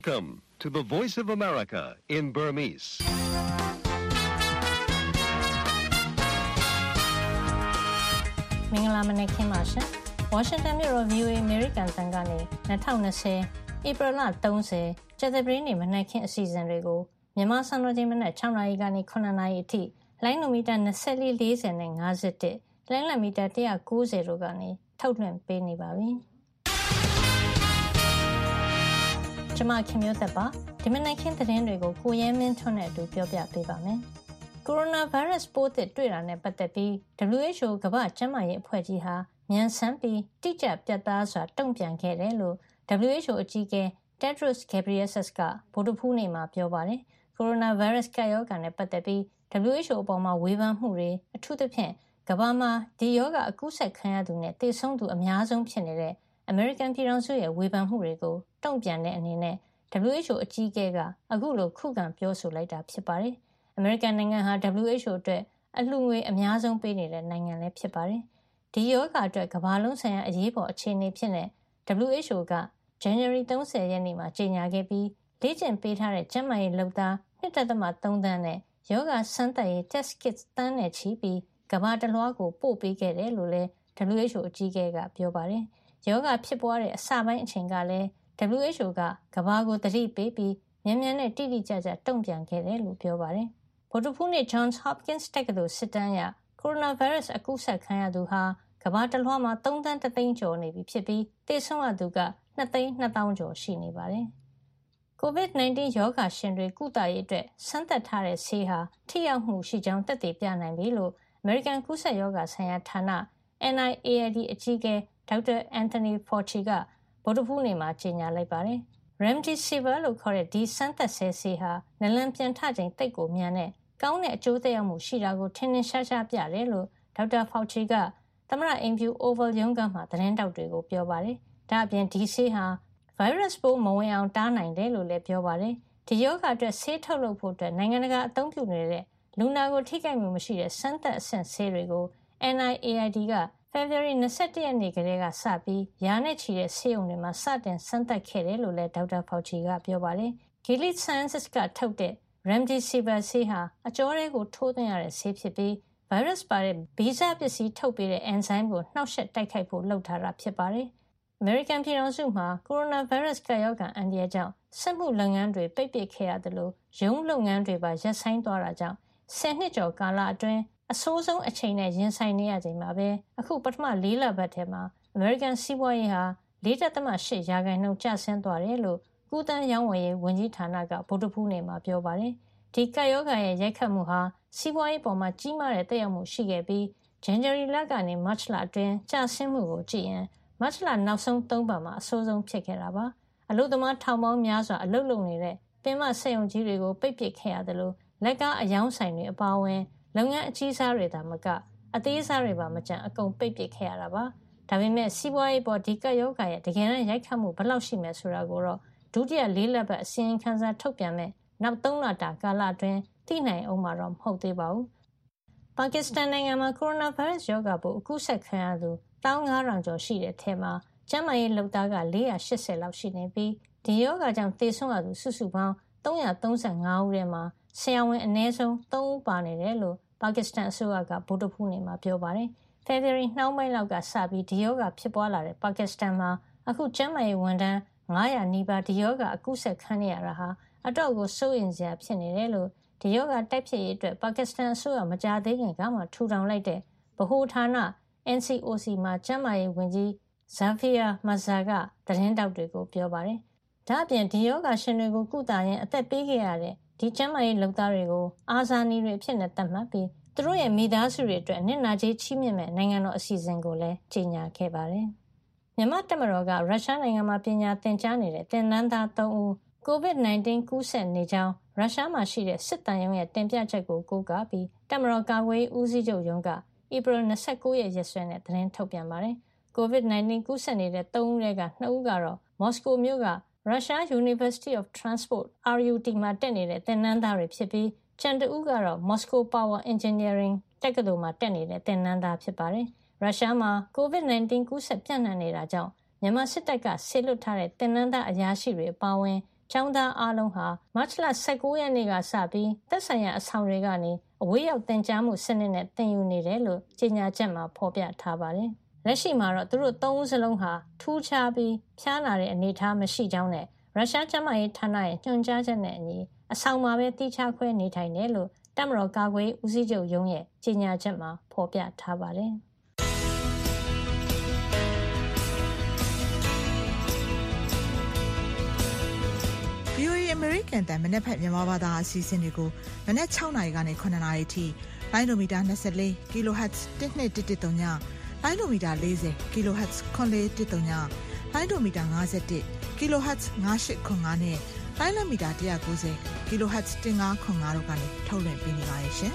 Welcome to the Voice of America in Burmese. ။မင်္ဂလာမနက်ခင်းပါရှင်။ Washington မြို့တော် VOA American တန်ကနေ2020 April 30 ကြာသပတေးနေ့မနက်ခင်းအစီအစဉ်တွေကိုမြန်မာစံတော်ချိန်မနက်6နာရီကနေ9နာရီအထိလိုင်းနိုမီတာ2440နဲ့51လိုင်းလမီတာ190တို့ကနေထုတ်လွှင့်ပေးနေပါပြီ။ကျွန်မခင်မျိုးသက်ပါဒီမနက်ခင်းသတင်းတွေကိုကိုရဲမင်းထွန်းနဲ့အတူပြောပြပေးပါမယ်။ကိုရိုနာဗိုင်းရပ်စ်ပိုးသစ်တွေ့တာနဲ့ပတ်သက်ပြီး WHO ကမ္ဘာ့ကျန်းမာရေးအဖွဲ့ကြီးဟာမြန်ဆန်ပြီးတိကျပြတ်သားစွာတုံ့ပြန်ခဲ့တယ်လို့ WHO အကြီးအကဲ Tedros Adhanom Ghebreyesus ကဗုဒ္ဓဟူးနေ့မှာပြောပါတယ်။ကိုရိုနာဗိုင်းရပ်စ်ကပ်ရောဂါနဲ့ပတ်သက်ပြီး WHO အပေါ်မှာဝေဖန်မှုတွေအထူးသဖြင့်ကမ္ဘာမှာဒီရောဂါအကူးစက်ခံရသူနဲ့သေဆုံးသူအများဆုံးဖြစ်နေတဲ့အမေရိကန်ပြည်ထောင်စုရဲ့ဝေဖန်မှုတွေကိုတုံ့ပြန်တဲ့အနေနဲ့ WHO အကြီးအကဲကအခုလိုခုခံပြောဆိုလိုက်တာဖြစ်ပါတယ်။အမေရိကန်နိုင်ငံဟာ WHO အတွက်အလှူငွေအများဆုံးပေးနေတဲ့နိုင်ငံလည်းဖြစ်ပါတယ်။ဒီရောဂါအတွက်ကမ္ဘာလုံးဆိုင်ရာအရေးပေါ်အခြေအနေဖြစ်နေ WHO က January 30 ရက်နေ့မှာကြေညာခဲ့ပြီးလေ့ကျင့်ပေးထားတဲ့ကျန်းမာရေးလုပ်သား 1.3 သန်းနဲ့ရောဂါစမ်းသပ်ရေး test kits သန်းနဲ့ချီပြီးကမ္ဘာတလွှားကိုပို့ပေးခဲ့တယ်လို့လည်း WHO အကြီးအကဲကပြောပါတယ်။ရောဂါဖြစ်ပွားတဲ့အစပိုင်းအချိန်ကလည်းWHO ကကမ္ဘာကိုသတိပေးပြီးမြန်မြန်နဲ့တိတိကျကျတုံ့ပြန်ခဲ့တယ်လို့ပြောပါတယ်။ဗုဒ္ဓဟူးနေ့ Johns Hopkins တက္ကသိုလ်စစ်တမ်းအရကိုရိုနာဗိုင်းရပ်စ်အကူးစက်ခံရသူဟာကမ္ဘာတလွှားမှာ3 သန်း 1 သိန်းကျော်နေပြီဖြစ်ပြီးသေဆုံးရသူက2 သိန်း 2 သောင်းကျော်ရှိနေပါတယ်။ COVID-19 ရောဂါရှင်တွေကုသရေးအတွက်စမ်းသပ်ထားတဲ့ဆေးဟာထိရောက်မှုရှိကြောင်းသက်သေပြနိုင်ပြီလို့ American ကူးစက်ရောဂါဆိုင်ရာဌာန NIAID အကြီးအကဲ Dr. Anthony Fauci ကဗုဒ္ဓဟူးနေ့မှာကြေညာလိုက်ပါတယ်။ Remdesivir လို့ခေါ်တဲ့ဒီစမ်းသပ်ဆေးဟာနလန်ပြန်ထချိန်သိပ်ကိုမြန်တဲ့ကောင်းတဲ့အကျိုးသက်ရောက်မှုရှိတာကိုထင်ထင်ရှားရှားပြတယ်လို့ Dr. Fauci ကသမ္မတအိမ်ဖြူ Oval ရုံးခန်းမှာသတင်းထောက်တွေကိုပြောပါတယ်။ဒါ့အပြင်ဒီဆေးဟာဗိုင်းရပ်စ်ပိုးမဝင်အောင်တားနိုင်တယ်လို့လည်းပြောပါတယ်။ဒီရောဂါအတွက်ဆေးထုတ်လုပ်ဖို့အတွက်နိုင်ငံတကာအသုံးပြုနေတဲ့လူနာကိုထိခိုက်မှုမရှိတဲ့စမ်းသပ်အဆင့်ဆေးတွေကို NIAID ကFebruary 21 ရက်နေ့ကတည်းကစပြီးရာနဲ့ချီတဲ့ဆေးရုံတွေမှာစတင်စမ်းသပ်ခဲ့တယ်လို့လည်း Dr. Fauci ကပြောပါတယ်။ Gilead Sciences ကထုတ်တဲ့ Remdesivir ဆေးဟာအကြောထဲကိုထိုးသွင်းရတဲ့ဆေးဖြစ်ပြီးဗိုင်းရပ်စ်ပါတဲ့ဗီဇပစ္စည်းထုတ်ပေးတဲ့အန်ဇိုင်းကိုနှောက်ယှက်တိုက်ခိုက်ဖို့လုပ်ထားတာဖြစ်ပါတယ်။ အမေရိကန်ပြည်ထောင်စုမှာကိုရိုနာဗိုင်းရပ်စ်ကပ်ရောဂါအန္တရာယ်ကြောင့်စက်မှုလုပ်ငန်းတွေပိတ်ပစ်ခဲ့ရသလိုရုံးလုပ်ငန်းတွေပါရပ်ဆိုင်းသွားတာကြောင့်10 နှစ်ကျော်ကာလအတွင်းအဆိုးဆုံးအချိန်နဲ့ရင်ဆိုင်နေရချိန်မှာပဲအခုပထမ4 လပတ်ထဲမှာအမေရိကန်စီးပွားရေးဟာ 4.8% ကျဆင်းသွားတယ်လို့ကူးသန်းရောင်းဝယ်ရေးဝန်ကြီးဌာနကဗုဒ္ဓဟူးနေ့မှာပြောပါတယ်။ဒီကပ်ရောဂါရဲ့ရိုက်ခတ်မှုဟာစီးပွားရေးပေါ်မှာကြီးမားတဲ့သက်ရောက်မှုရှိခဲ့ပြီး January လကနေ March လအတွင်းကျဆင်းမှုကိုကြည့်ရင် March လနောက်ဆုံး3 ပတ်မှာအဆိုးဆုံးဖြစ်ခဲ့တာပါ။အလုပ်သမားထောင်ပေါင်းများစွာအလုပ်လုပ်နေတဲ့ပင်မစက်ရုံကြီးတွေကိုပိတ်ပစ်ခဲ့ရသလိုလက်ကားအယောင်းဆိုင်တွေအပါအဝင်လုပ်ငန်းအကြီးစားတွေသာမကအသေးစားတွေပါမကျန်အကုန်ပိတ်ပစ်ခဲ့ရတာပါ။ဒါပေမဲ့စီးပွားရေးပေါ်ဒီကပ်ရောဂါရဲ့တကယ်တမ်းရိုက်ခတ်မှုဘယ်လောက်ရှိမယ်ဆိုတာကိုတော့ဒုတိယ4 လပတ်အစီရင်ခံစာထုတ်ပြန်မဲ့နောက်3 လတာကာလအတွင်းသိနိုင်အောင်မှာတော့မဟုတ်သေးပါဘူး။ပါကစ္စတန်နိုင်ငံမှာကိုရိုနာဗိုင်းရပ်စ်ရောဂါပိုးအကူးစက်ခံရသူ15,000 ကျော်ရှိတဲ့အထက်မှာကျန်းမာရေးလုပ်သားက480လောက်ရှိနေပြီးဒီရောဂါကြောင့်သေဆုံးရသူစုစုပေါင်း335ဦးထဲမှာဆရာဝန်အနည်းဆုံး3ဦးပါနေတယ်လို့ပါကစ္စတန်အစိုးရကဗုဒ္ဓဟူးနေ့မှာပြောပါတယ်။ February နှောင်းပိုင်းလောက်ကစပြီးဒီရောဂါဖြစ်ပွားလာတဲ့ပါကစ္စတန်မှာအခုကျန်းမာရေးဝန်ထမ်း900နီးပါးဒီရောဂါအကူးစက်ခံရတာဟာအတော့ကိုစိုးရိမ်စရာဖြစ်နေတယ်လို့ဒီရောဂါတိုက်ဖျက်ရေးအတွက်ပါကစ္စတန်အစိုးရမကြာသေးခင်ကမှထူထောင်လိုက်တဲ့ဗဟိုဌာန NCOC မှာကျန်းမာရေးဝန်ကြီး Zafir Mazhar ကသတင်းတောက်တွေကိုပြောပါတယ်။ဒါ့အပြင်ဒီရောဂါရှင်တွေကိုကုသရင်းအသက်ပေးခဲ့ရတဲ့ဒီကျန်းမာရေးလုပ်သားတွေကိုအာဇာနည်တွေအဖြစ်နဲ့သတ်မှတ်ပြီးသူတို့ရဲ့မိသားစုတွေအတွက်နစ်နာကြေးချီးမြှင့်မဲ့နိုင်ငံတော်အစီအစဉ်ကိုလည်းကြေညာခဲ့ပါတယ်။မြန်မာတပ်မတော်ကရုရှားနိုင်ငံမှာပညာသင်ကြားနေတဲ့သင်တန်းသား3ဦး COVID-19 ကူးစက်နေကြောင်းရုရှားမှာရှိတဲ့စစ်တမ်းရုံးရဲ့တင်ပြချက်ကိုကိုးကားပြီးတပ်မတော်ကာကွယ်ရေးဦးစီးချုပ်ရုံးကဧပြီ29ရက်ရက်စွဲနဲ့သတင်းထုတ်ပြန်ပါတယ်။ COVID-19 ကူးစက်နေတဲ့3ဦးထဲက2ဦးကတော့မော်စကိုမြို့ကRussia University of Transport RUT မှာတက်နေတဲ့သင်တန်းသားတွေဖြစ်ပြီးကျန်တဦးကတော့ Moscow Power Engineering တက္ကသိုလ်မှာတက်နေတဲ့သင်တန်းသားဖြစ်ပါတယ်။ရုရှားမှာ COVID-19 ကူးစက်ပြန့်နှံ့နေတာကြောင့်မြန်မာစစ်တပ်ကဆေလွတ်ထားတဲ့သင်တန်းသားအရာရှိတွေအပါအဝင်ကျောင်းသားအားလုံးဟာမတ်လ19ရက်နေ့ကစပြီးသက်ဆိုင်ရာအဆောင်တွေကနေအဝေးရောက်သင်ကြားမှုစနစ်နဲ့သင်ယူနေတယ်လို့ကြေညာချက်မှာဖော်ပြထားပါတယ်။လက်ရှိမှာတော့သူတို့3ဦးစလုံးဟာထူးခြားပြီးဖျားနာတဲ့အနေအထားမရှိကြောင်းနဲ့ရုရှားကျန်းမာရေးဌာနရဲ့ညွှန်ကြားချက်နဲ့အညီအဆောင်မှာပဲတိကျခွဲနေထိုင်တယ်လို့တပ်မတော်ကာကွယ်ရေးဦးစီးချုပ်ရုံးရဲ့ကြေညာချက်မှာဖော်ပြထားပါတယ်။ VOA American တန်မနေ့ဖက်မြန်မာဘာသာအစီအစဉ်တွေကိုမနေ့6နာရီကနေ9နာရီထိလိုင်းဒိုမီတာ24 kHz 1213ညလိုင်းဒိုမီတာ40 kHz 9413ညလိုင်းဒိုမီတာ51 kHz 9805နဲ့လိုင်းလမီတာ190 kHz 1505တို့ကနေထုတ်လွှင့်ပေးနေပါတယ်ရှင်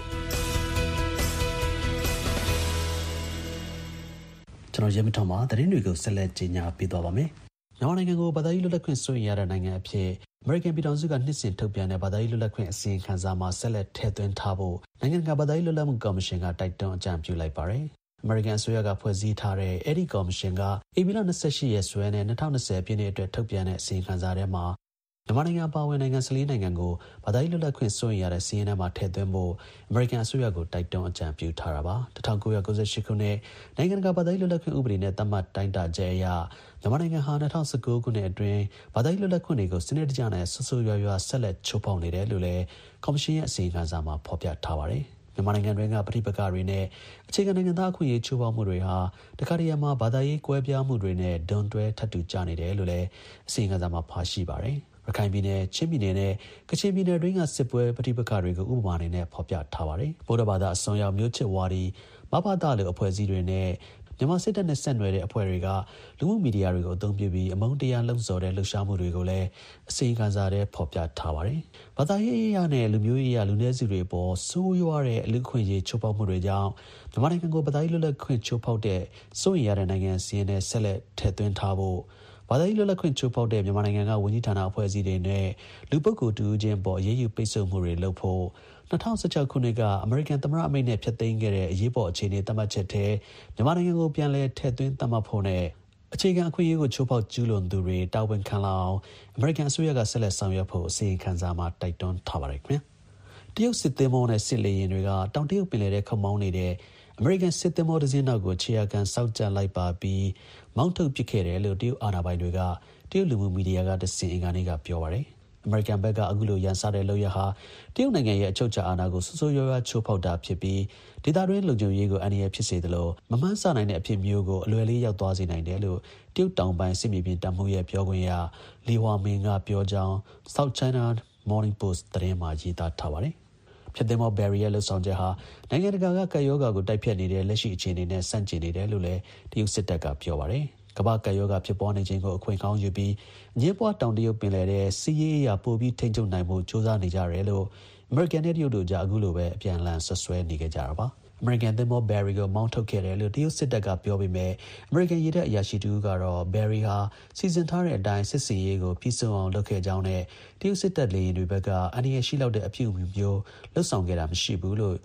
ကျွန်တော်ရဲမထောင်မှာသတင်းတွေကိုဆက်လက်ကြီးညာပေးသွားပါမယ်မြန်မာနိုင်ငံကိုဘာသာရေးလွတ်လပ်ခွင့်စိုးရိမ်ရတဲ့နိုင်ငံအဖြစ်အမေရိကန်ပြည်ထောင်စုကနှစ်စဉ်ထုတ်ပြန်တဲ့ဘာသာရေးလွတ်လပ်ခွင့်အစီရင်ခံစာမှာဆက်လက်ထည့်သွင်းထားဖို့နိုင်ငံတကာဘာသာရေးလွတ်လပ်မှုကော်မရှင်ကတိုက်တွန်းအကြံပြုလိုက်ပါတယ်။အမေရိကန်အစိုးရကဖွဲ့စည်းထားတဲ့အဲဒီကော်မရှင်ကဧပြီလ28ရက်စွဲနဲ့2020ပြည့်နှစ်အတွက်ထုတ်ပြန်တဲ့အစီရင်ခံစာထဲမှာမြန်မာနိုင်ငံပါဝင်နိုင်ငံ14နိုင်ငံကိုဘာသာရေးလွတ်လပ်ခွင့်စိုးရိမ်ရတဲ့စီးရင်ထဲမှာထည့်သွင်းဖို့အမေရိကန်အစိုးရကိုတိုက်တွန်းအကြံပြုထားတာပါ1998ခုနှစ်နိုင်ငံတကာဘာသာရေးလွတ်လပ်ခွင့်ဥပဒေနဲ့သတ်မှတ်တိုင်းတာချက်အရမြန်မာနိုင်ငံဟာ2019ခုနှစ်အတွင်းဘာသာရေးလွတ်လပ်ခွင့်တွေကိုစနစ်တကျနဲ့ဆဆရွရွဆက်လက်ချိုးဖောက်နေတယ်လို့လည်းကော်မရှင်ရဲ့အစီရင်ခံစာမှာဖော်ပြထားပါတယ်မြန်မာနိုင်ငံတွင်းကပဋိပက္ခတွေနဲ့အခြေခံနိုင်ငံသားအခွင့်အရေးချိုးဖောက်မှုတွေဟာတခါတရံမှာဘာသာရေးကွဲပြားမှုတွေနဲ့ဒွန်တွဲထပ်တူကျနေတယ်လို့လည်းအစီရင်ခံစာမှာပါရှိပါတယ်ရခိုင်ပြည်နယ်ချင်းပြည်နယ်နဲ့ကချင်ပြည်နယ်တွင်းကစစ်ပွဲပဋိပက္ခတွေကိုဥပမာအနေနဲ့ဖော်ပြထားပါတယ်ဗုဒ္ဓဘာသာအစွန်းရောက်မျိုးချစ်ဝါဒီမဘာသာလိုအဖွဲ့အစည်းတွေနဲ့မြန်မာစစ်တပ်နဲ့ဆက်နွယ်တဲ့အဖွဲ့တွေကလူမှုမီဒီယာတွေကိုအသုံးပြုပြီးအမုန်းတရားလှုံ့ဆော်တဲ့လှုပ်ရှားမှုတွေကိုလည်းအစီရင်ခံစာထဲဖော်ပြထားပါတယ်။ဘာသာရေးအရာနဲ့လူမျိုးရေးအရာလူနည်းစုတွေပေါ်ဆိုးရွားတဲ့လူ့အခွင့်အရေးချိုးဖောက်မှုတွေကြောင့်မြန်မာနိုင်ငံကိုဘာသာရေးလွတ်လပ်ခွင့်ချိုးဖောက်တဲ့စိုးရိမ်ရတဲ့နိုင်ငံစီးရင်နဲ့ဆက်လက်ထည့်သွင်းထားဖို့ဘာသာရေးလွတ်လပ်ခွင့်ချိုးဖောက်တဲ့မြန်မာနိုင်ငံကဝန်ကြီးဌာနအဖွဲ့အစည်းတွေနဲ့လူပုဂ္ဂိုလ်တူချင်းပေါ်အရေးယူပိတ်ဆို့မှုတွေလုပ်ဖို့2016ခုနှစ်ကအမေရိကန်သမ္မတအမိန့်နဲ့ဖျက်သိမ်းခဲ့တဲ့အရေးပေါ်အခြေအနေသတ်မှတ်ချက်ထဲမြန်မာနိုင်ငံကိုပြန်လည်ထည့်သွင်းသတ်မှတ်ဖို့နဲ့အခြေခံအခွင့်အရေးကိုချိုးဖောက်ကျူးလွန်သူတွေတာဝန်ခံလာအောင်အမေရိကန်အစိုးရကဆက်လက်ဆောင်ရွက်ဖို့အစီရင်ခံစာမှာတိုက်တွန်းထားပါတယ်ခင်ဗျာတရုတ်စစ်သင်္ဘောနဲ့စစ်လေယာဉ်တွေကတောင်တရုတ်ပင်လယ်ထဲခုတ်မောင်းနေတဲ့အမေရိကန်စစ်သင်္ဘောတစ်စင်းနောက်ကိုခြေရာခံစောက်ကြလိုက်ပါပြီးမောင်းထုတ်ပစ်ခဲ့တယ်လို့တရုတ်အာဏာပိုင်တွေကတရုတ်လူမှုမီဒီယာကတဆင့်အင်္ဂါနေ့ကပြောပါတယ်အမေရိကန်ဘက်ကအခုလိုရန်စတဲ့လုပ်ရဟာတရုတ်နိုင်ငံရဲ့အချုပ်အခြာအာဏာကိုဆိုးဆိုးရွားရွားချိုးဖောက်တာဖြစ်ပြီးဒေသတွင်းလုံခြုံရေးကိုအန္တရာယ်ဖြစ်စေသလိုမမှန်းဆနိုင်တဲ့အဖြစ်မျိုးကိုအလွယ်လေးရောက်သွားစေနိုင်တယ်လို့တရုတ်တောင်ပိုင်းစစ်မြေပြင်တပ်မှုရဲ့ပြောခွင့်ရလီဟွာမင်ကပြောကြောင်း South China Morning Post သတင်းမှာရေးသားထားပါတယ်ဖြတ်သင်းမော်ဘယ်ရီရဲ့လှုပ်ဆောင်ချက်ဟာနိုင်ငံတကာကကပ်ရောဂါကိုတိုက်ဖျက်နေတဲ့လက်ရှိအခြေအနေနဲ့ဆန့်ကျင်နေတယ်လို့လည်းတရုတ်စစ်တပ်ကပြောပါတယ်ကမ္ဘာကပ်ရောဂါဖြစ်ပွားနေခြင်းကိုအခွင့်ကောင်းယူပြီးအငြင်းပွားတောင်တရုတ်ပင်လယ်ထဲစီးရေးအရာပိုပြီးထိန်းချုပ်နိုင်မှုစ조사နေကြတယ်လို့အမေရိကန်နဲ့တရုတ်တို့ကြားအခုလိုပဲအပြန်အလှန်ဆွဆွဲနေကြတာပါအမေရိကန်သင်္ဘောဘယ်ရီကိုမောင်းထုတ်ခဲ့တယ်လို့တရုတ်စစ်တပ်ကပြောပေမဲ့အမေရိကန်ရေတပ်အရာရှိတူကတော့ဘယ်ရီဟာစီစဉ်ထားတဲ့အတိုင်းစစ်စင်ရေးကိုပြီးဆုံးအောင်လုပ်ခဲ့ကြောင်းနဲ့တရုတ်စစ်တပ်လေယာဉ်တွေဘက်ကအန္တရာယ်ရှိလောက်တဲ့အပြုအမူမျိုးလှုပ်ဆောင်ခဲ့တာမရှိဘူးလို့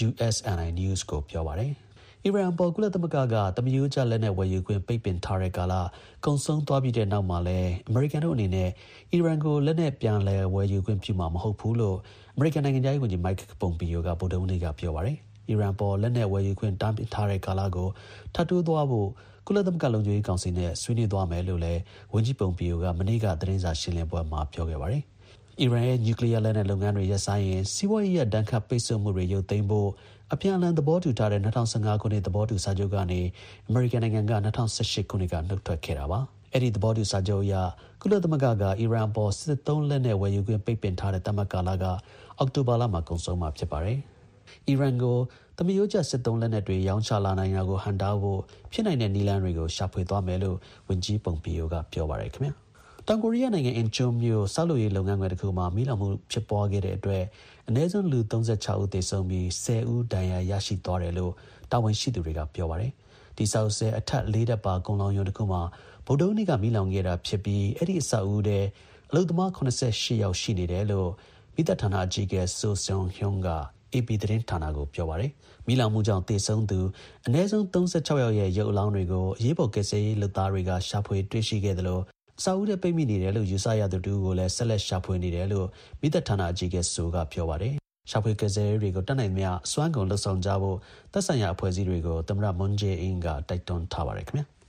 USNI News ကိုပြောပါတယ်အီရန်ပေါ်ကုလသမဂ္ဂကတမယိုးကျလက်နဲ့ဝယ်ယူခွင့်ပိတ်ပင်ထားတဲ့ကာလကုံဆုံးသွားပြီးတဲ့နောက်မှာလည်းအမေရိကန်တို့အနေနဲ့အီရန်ကိုလက်နဲ့ပြန်လည်ဝယ်ယူခွင့်ပြုမှာမဟုတ်ဘူးလို့အမေရိကန်နိုင်ငံသားရေးဝန်ကြီးမိုက်ပွန်ပီယိုကဗုဒ္ဓဟူးနေ့ကပြောပါတယ်အီရန်ပေါ်လက်နဲ့ဝယ်ယူခွင့်တားမြစ်ထားတဲ့ကာလကိုထပ်တိုးသွားဖို့ကုလသမဂ္ဂလုံခြုံရေးကောင်စီနဲ့ဆွေးနွေးသွားမယ်လို့လည်းဝန်ကြီးပွန်ပီယိုကမနေ့ကသတင်းစာရှင်းလင်းပွဲမှာပြောခဲ့ပါတယ်အီရန်ရဲ့နျူကလ িয়ার လက်နက်လုပ်ငန်းတွေရပ်ဆိုင်းရင်စီးပွားရေးဒဏ်ခတ်ပိတ်ဆို့မှုတွေရုပ်သိမ်းဖို့အပြန်အလှန်သဘောတူထားတဲ့2015ခုနှစ်သဘောတူစာချုပ်ကနေအမေရိကန်နိုင်ငံက2018ခုနှစ်ကနှုတ်ထွက်ခဲ့တာပါအဲ့ဒီသဘောတူစာချုပ်အရကုလသမဂ္ဂကအီရန်ပေါ်စစ်သုံးလက်နဲ့ဝယ်ယူခွင့်ပိတ်ပင်ထားတဲ့တမတ်ကာလကအောက်တိုဘာလမှာကုန်ဆုံးမှာဖြစ်ပါတယ်အီရန်ကိုတမယိုးကျစစ်သုံးလက်နက်တွေရောင်းချလာနိုင်တာကိုဟန်တားဖို့ဖြစ်နိုင်တဲ့နည်းလမ်းတွေကိုရှာဖွေသွားမယ်လို့ဝန်ကြီးပွန်ပီယိုကပြောပါတယ်ခင်ဗျာတောင်ကိုရီးယားနိုင်ငံအင်ချွန်မြို့ဆောက်လုပ်ရေးလုပ်ငန်းခွင်တစ်ခုမှာမီးလောင်မှုဖြစ်ပွားခဲ့တဲ့အတွက်အနည်းဆုံးလူ36ဦးသေဆုံးပြီး10ဦးဒဏ်ရာရရှိသွားတယ်လို့တာဝန်ရှိသူတွေကပြောပါတယ်။ဒီဆောက်ဆဲအထက်4တပ်ပါကုန်းလောင်ရုံတစ်ခုမှာဗုဒ္ဓဟူးနေ့ကမီးလောင်ခဲ့တာဖြစ်ပြီးအဲ့ဒီအဆောက်အဦထဲအလုပ်သမား88ယောက်ရှိနေတယ်လို့မိသက်ဌာနအကြီးအကဲဆိုဆွန်ဟွန်းက AP သတင်းဌာနကိုပြောပါတယ်။မီးလောင်မှုကြောင့်သေဆုံးသူအနည်းဆုံး36ယောက်ရဲ့ရုပ်အလောင်းတွေကိုအရေးပေါ်ကယ်ဆယ်ရေးလုပ်သားတွေကရှာဖွေတွေ့ရှိခဲ့တယ်လို့စာအုပ်တဲ့ပိတ်မိနေတယ်လို့ယူဆရသူတူကိုလည်းဆက်လက်ရှာဖွေနေတယ်လို့မိသက်ဌာနအကြီးအကဲဆိုကပြောပါတယ်။ရှာဖွေကယ်ဆယ်ရေးတွေကိုတတ်နိုင်မြစွမ်းကုန်လှုပ်ဆောင်ကြဖို့သက်ဆိုင်ရာအဖွဲ့အစည်းတွေကိုသမ္မတမွန်ဂျေအင်းကတိုက်တွန်းထားပါတယ်ခင်ဗျာ။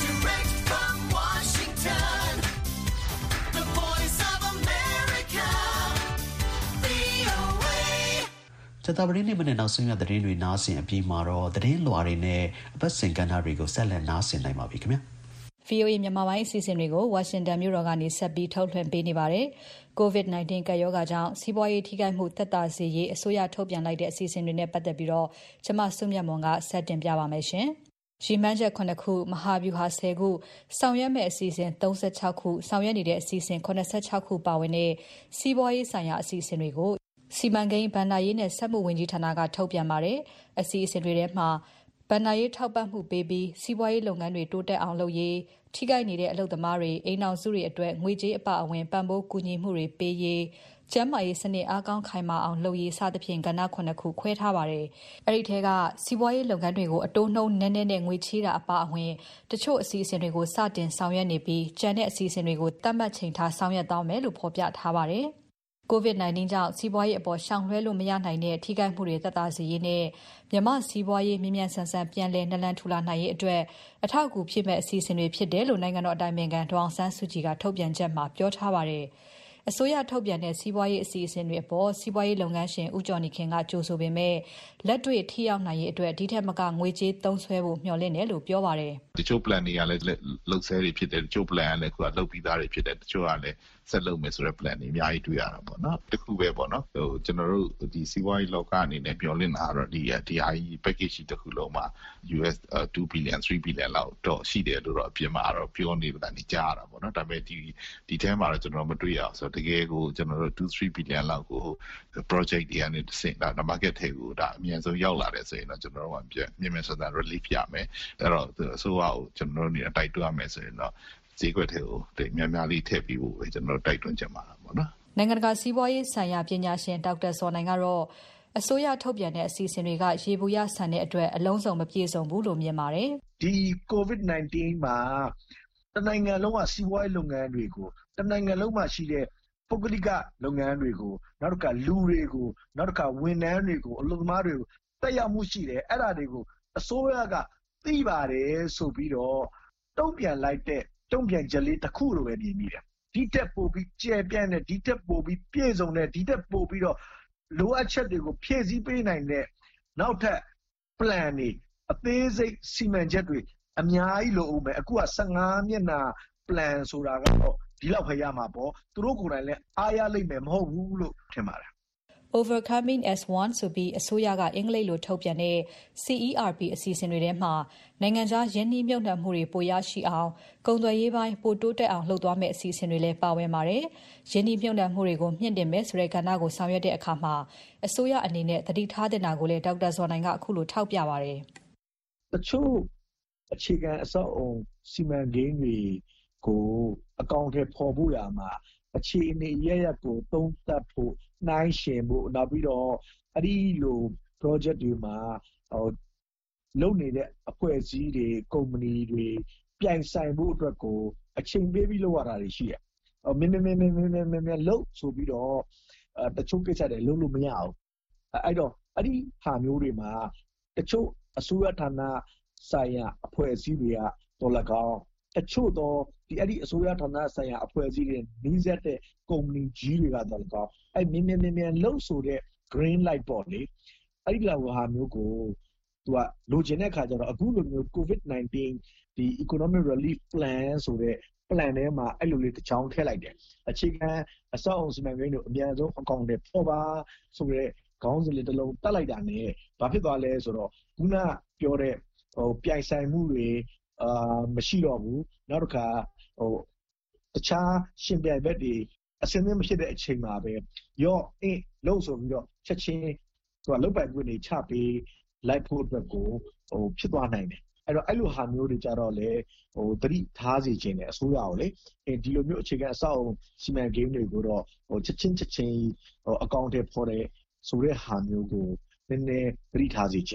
ချက်သားပရင်းနေမနဲ့နောက်ဆုံးရသတင်းတွေနားဆင်အပြီးမှာတော့သတင်းလွှာတွေနဲ့အပတ်စဉ်ကဏ္ဍတွေကိုဆက်လက်နားဆင်နိုင်ပါပြီခင်ဗျာ။ VOA မြန်မာပိုင်းအစီအစဉ်တွေကိုဝါရှင်တန်မြို့တော်ကနေဆက်ပြီးထုတ်လွှင့်ပေးနေပါတယ်။ COVID-19 ကပ်ရောဂါကြောင့်စီးပွားရေးထိခိုက်မှုသက်သာစေရေးအစိုးရထုတ်ပြန်လိုက်တဲ့အစီအစဉ်တွေနဲ့ပတ်သက်ပြီးကျွန်မစုမြတ်မွန်ကဆက်တင်ပြပါမယ်ရှင်။ရီမန်းချက်9ခု၊မဟာဗျူဟာ10ခု၊ဆောင်ရွက်မဲ့အစီအစဉ်36ခု၊ဆောင်ရွက်နေတဲ့အစီအစဉ်86ခုပါဝင်တဲ့စီးပွားရေးဆိုင်ရာအစီအစဉ်တွေကိုစီမံကိန်းဘဏ္ဍာရေးနဲ့စက်မှုဝန်ကြီးဌာနကထုတ်ပြန်ပါတယ်။အစီအစဉ်တွေထဲမှာဘဏ္ဍာရေးထောက်ပံ့မှုပေးပြီးစီးပွားရေးလုပ်ငန်းတွေတိုးတက်အောင်လုပ်ရေးထိခိုက်နေတဲ့အလုပ်သမားတွေအိမ်အောင်စုတွေအတွက်ငွေကြေးအပအဝင်ပံ့ပိုးကူညီမှုတွေပေးရေးကျန်းမာရေးစနစ်အားကောင်းခိုင်မာအောင်လုပ်ရေးစသဖြင့်ကဏ္ဍ9ခုခွဲထားပါတယ်။အဲ့ဒီထဲကစီးပွားရေးလုပ်ငန်းတွေကိုအတိုးနှုန်းနည်းနည်းနဲ့ငွေချေးတာအပအဝင်တချို့အစီအစဉ်တွေကိုစတင်ဆောင်ရွက်နေပြီးကျန်တဲ့အစီအစဉ်တွေကိုတတ်မှတ်ချိန်ထားဆောင်ရွက်သွားမယ်လို့ဖော်ပြထားပါတယ်။ COVID-19 ကြောင့်စီးပွားရေးအပေါ်ရှောင်လွှဲလို့မရနိုင်တဲ့ထိခိုက်မှုတွေသက်သာစေရေးနဲ့မြန်မာစီးပွားရေးမြ мян ဆန်ဆန်ပြန်လည်နလန်ထူလာနိုင်ရေးအတွက်အထောက်အကူဖြစ်မဲ့အစီအစဉ်တွေဖြစ်တယ်လို့နိုင်ငံတော်အတိုင်ပင်ခံဒေါအောင်ဆန်းစုကြည်ကထုတ်ပြန်ချက်မှာပြောထားပါတယ်။အစိုးရထုတ်ပြန်တဲ့စီးပွားရေးအစီအစဉ်တွေအပေါ်စီးပွားရေးလုပ်ငန်းရှင်ဦးကျော်နေခင်ကကြိုဆိုပေမဲ့လက်တွေ့ထိရောက်နိုင်ရေးအတွက်ဒီထက်မကငွေကြေးသုံးစွဲဖို့မျှော်လင့်တယ်လို့ပြောပါတယ်။တချို့ plan တွေကလည်းလှုပ်ဆဲတွေဖြစ်တယ်တချို့ plan ကလည်းခုကလှုပ်ပြီးသားတွေဖြစ်တယ်တချို့ကလည်းဆက်လုပ်မယ်ဆိုတဲ့ plan တွေအများကြီးတွေ့ရတာပေါ့နော်တခုပဲပေါ့နော်ကျွန်တော်တို့ဒီစီးပွားရေးလောကအနေနဲ့မျှော်လင့်တာကတော့ဒီ package တစ်ခုလုံးမှာ US 2 billion 3 billion လောက်တော့ရှိတယ်လို့တော့အပြင်မှာတော့ပြောနေတာနေကြားရတာပေါ့နော်ဒါပေမဲ့ဒီထဲမှာတော့ကျွန်တော်မတွေ့ရအောင်ဆိုတော့တကယ်ကိုကျွန်တော်တို့2-3 billion လောက်ကို project တွေကနေတစ်ဆင့်ဒါ market ထဲကိုဒါအများဆုံးရောက်လာတယ်ဆိုရင်တော့ကျွန်တော်တို့ကမြန်ဆန် relief ရမယ်အဲ့တော့အစိုးရကိုကျွန်တော်တို့နေတိုက်တွန်းရမယ်ဆိုရင်တော့ဈေးကွက်ထဲကိုများများလေးထည့်ပြီးဖို့ပဲကျွန်တော်တိုက်တွန်းချင်ပါတယ်ပေါ့နော်နိုင်ငံတကာစီးပွားရေးဆိုင်ရာပညာရှင်ဒေါက်တာစောနိုင်ကတော့အစိုးရထုတ်ပြန်တဲ့အစီအစဉ်တွေကရေဘူးရဆန်တဲ့အတွက်အလုံးစုံမပြည့်စုံဘူးလို့မြင်ပါတယ်ဒီ COVID-19 မှာတနိုင်ငံလုံးကစီးပွားရေးလုပ်ငန်းတွေကိုတနိုင်ငံလုံးမှာရှိတဲ့ပုဂ္ဂလိကလုပ်ငန်းတွေကိုနောက်တစ်ခါလူတွေကိုနောက်တစ်ခါဝန်ထမ်းတွေကိုအလုပ်သမားတွေကိုတက်ရောက်မှုရှိတယ်အဲ့ဒါတွေကိုအစိုးရကသိပါတယ်ဆိုပြီးတော့တုံ့ပြန်လိုက်တဲ့တုံ့ပြန်ချက်လေးတစ်ခုလိုပဲမြင်မိတယ်ဒီတက်ပို့ပြီးကျယ်ပြန့်တဲ့ဒီတက်ပို့ပြီးပြည့်စုံတဲ့ဒီတက်ပို့ပြီးတော့လိုအပ်ချက်တွေကိုဖြည့်ဆည်းပေးနိုင်တဲ့နောက်ထပ် plan တွေအသေးစိတ်စီမံချက်တွေအများကြီးလိုအောင်ပဲအခုက15မျက်နှာ plan ဆိုတာကတော့ဒီလောက်ပဲရမှာပေါ့သူတို့ကိုယ်တိုင်လည်းအားရလိမ့်မယ်မဟုတ်ဘူးလို့ထင်ပါတယ် Overcoming as One ဆိုပြီးအစိုးရကအင်္ဂလိပ်လိုထုတ်ပြန်တဲ့ CERP အစီအစဉ်တွေထဲမှာနိုင်ငံခြားယင်းနှိမ့်မြုပ်နှံမှုတွေပိုရရှိအောင်ကုန်သွယ်ရေးပိုင်းပိုတိုးတက်အောင်လှုပ်သွားမယ့်အစီအစဉ်တွေလည်းပါဝင်ပါတယ်။ယင်းနှိမ့်မြုပ်နှံမှုတွေကိုမြင့်တင်မယ်ဆိုတဲ့ကဏ္ဍကိုဆောင်ရွက်တဲ့အခါမှာအစိုးရအနေနဲ့သတိထားတဲ့နာကိုလည်းဒေါက်တာဇော်နိုင်ကအခုလိုထောက်ပြပါတယ်။တချို့အခြေခံအဆောက်အုံစီမံကိန်းတွေကိုအကောင့်ထဲပေါ်ဖို့ရမှာအခြေအနေရရက်ကိုသုံးသပ်ဖို့နှိုင်းရှင်ဖို့နောက်ပြီးတော့အဲ့ဒီလို project တွေမှာလုပ်နေတဲ့အဖွဲ့အစည်းတွေကုမ္ပဏီတွေပြိုင်ဆိုင်ဖို့အတွက်ကိုအချိန်ပေးပြီးလုပ်ရတာတွေရှိတယ်။မင်းလုပ်ဆိုပြီးတော့တချို့ကိစ္စတွေလုပ်လို့မရအောင်အဲ့တော့အဲ့ဒီဟာမျိုးတွေမှာတချို့အစိုးရဌာနဆိုင်ရာအဖွဲ့အစည်းတွေကတော်လကောင်းတချို့တော့အဲ့ဒီအစိုးရဌာနဆိုင်ရာအဖွဲ့အစည်းတွေနှီးစပ်တဲ့ကုမ္ပဏီကြီးတွေကတော့လကောင်းအဲ့မြန်လှုပ်ဆိုတဲ့ green light ပေါ့လေအဲ့ဒီလောက်ဟာမျိုးကိုသူကလိုချင်တဲ့ခါကျတော့အခုလိုမျိုး COVID-19 ဒီ economic relief plan ဆိုတဲ့ plan ထဲမှာအဲ့လိုလေးတစ်ချောင်းထည့်လိုက်တယ်အခြေခံအဆောက်အအုံစီမံကိန်းတို့အများဆုံးအကောင့်တွေပေါ်ပါဆိုတဲ့ခေါင်းစဉ်လေးတစ်လုံးတက်လိုက်တာနဲ့ဘာဖြစ်သွားလဲဆိုတော့ခုနပြောတဲ့ပြိုင်ဆိုင်မှုတွေမရှိတော့ဘူးနောက်တစ်ခါတခြားရှင်ပြိုင်ဘက်တွေအစင်းမဖြစ်တဲ့အချိန်မှာပဲရော့လို့ဆိုပြီးတော့ချက်ချင်းသူကလုတ်ပိုင်ခွင့်တွေချပေးလိုက်ဖို့အတွက်ကိုဖြစ်သွားနိုင်တယ်အဲ့တော့အဲ့လိုဟာမျိုးတွေကြတော့လေသတိထားစီခြင်းနဲ့အစိုးရကိုလေဒီလိုမျိုးအခြေခံအဆောက်အုံစီမံကိန်းတွေကိုတော့ချက်ချင်းအကောင့်ထဲပေါ်တဲ့ဆိုတဲ့ဟာမျိုးကိုနည်းနည်းသတိထားစီခြင်း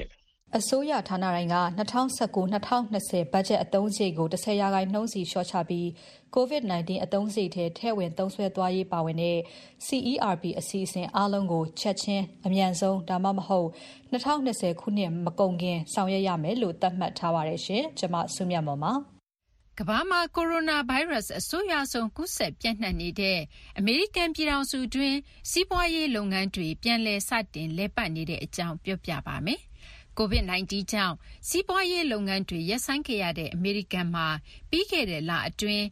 အစိုးရဌာနတိုင်းက2019-2020ဘတ်ဂျက်အသုံးစရိတ်ကို10%စီလျှော့ချပြီး COVID-19 အသုံးစရိတ်ထဲထည့်ဝင်သုံးစွဲသွားရေးပါဝင်တဲ့ CERP အစီအစဉ်အားလုံးကိုချက်ချင်းအမြန်ဆုံးဒါမှမဟုတ်2020ခုနှစ်မကုန်ခင်ဆောင်ရွက်ရမယ်လို့သတ်မှတ်ထားပါတယ်ရှင်။ကျွန်မစုမြတ်မော်ပါကမ္ဘာမှာကိုရိုနာဗိုင်းရပ်စ်အဆိုးရွားဆုံးကူးစက်ပြန့်နှံ့နေတဲ့အမေရိကန်ပြည်ထောင်စုတွင်းစီးပွားရေးလုပ်ငန်းတွေပြန်လည်စတင်လည်ပတ်နေတဲ့အကြောင်းပြောပြပါမယ်။ COVID-19 ကြောင့်စီးပွားရေးလုပ်ငန်းတွေရပ်ဆိုင်းခဲ့ရတဲ့အမေရိကန်မှာပြီးခဲ့တဲ့လအတွင်း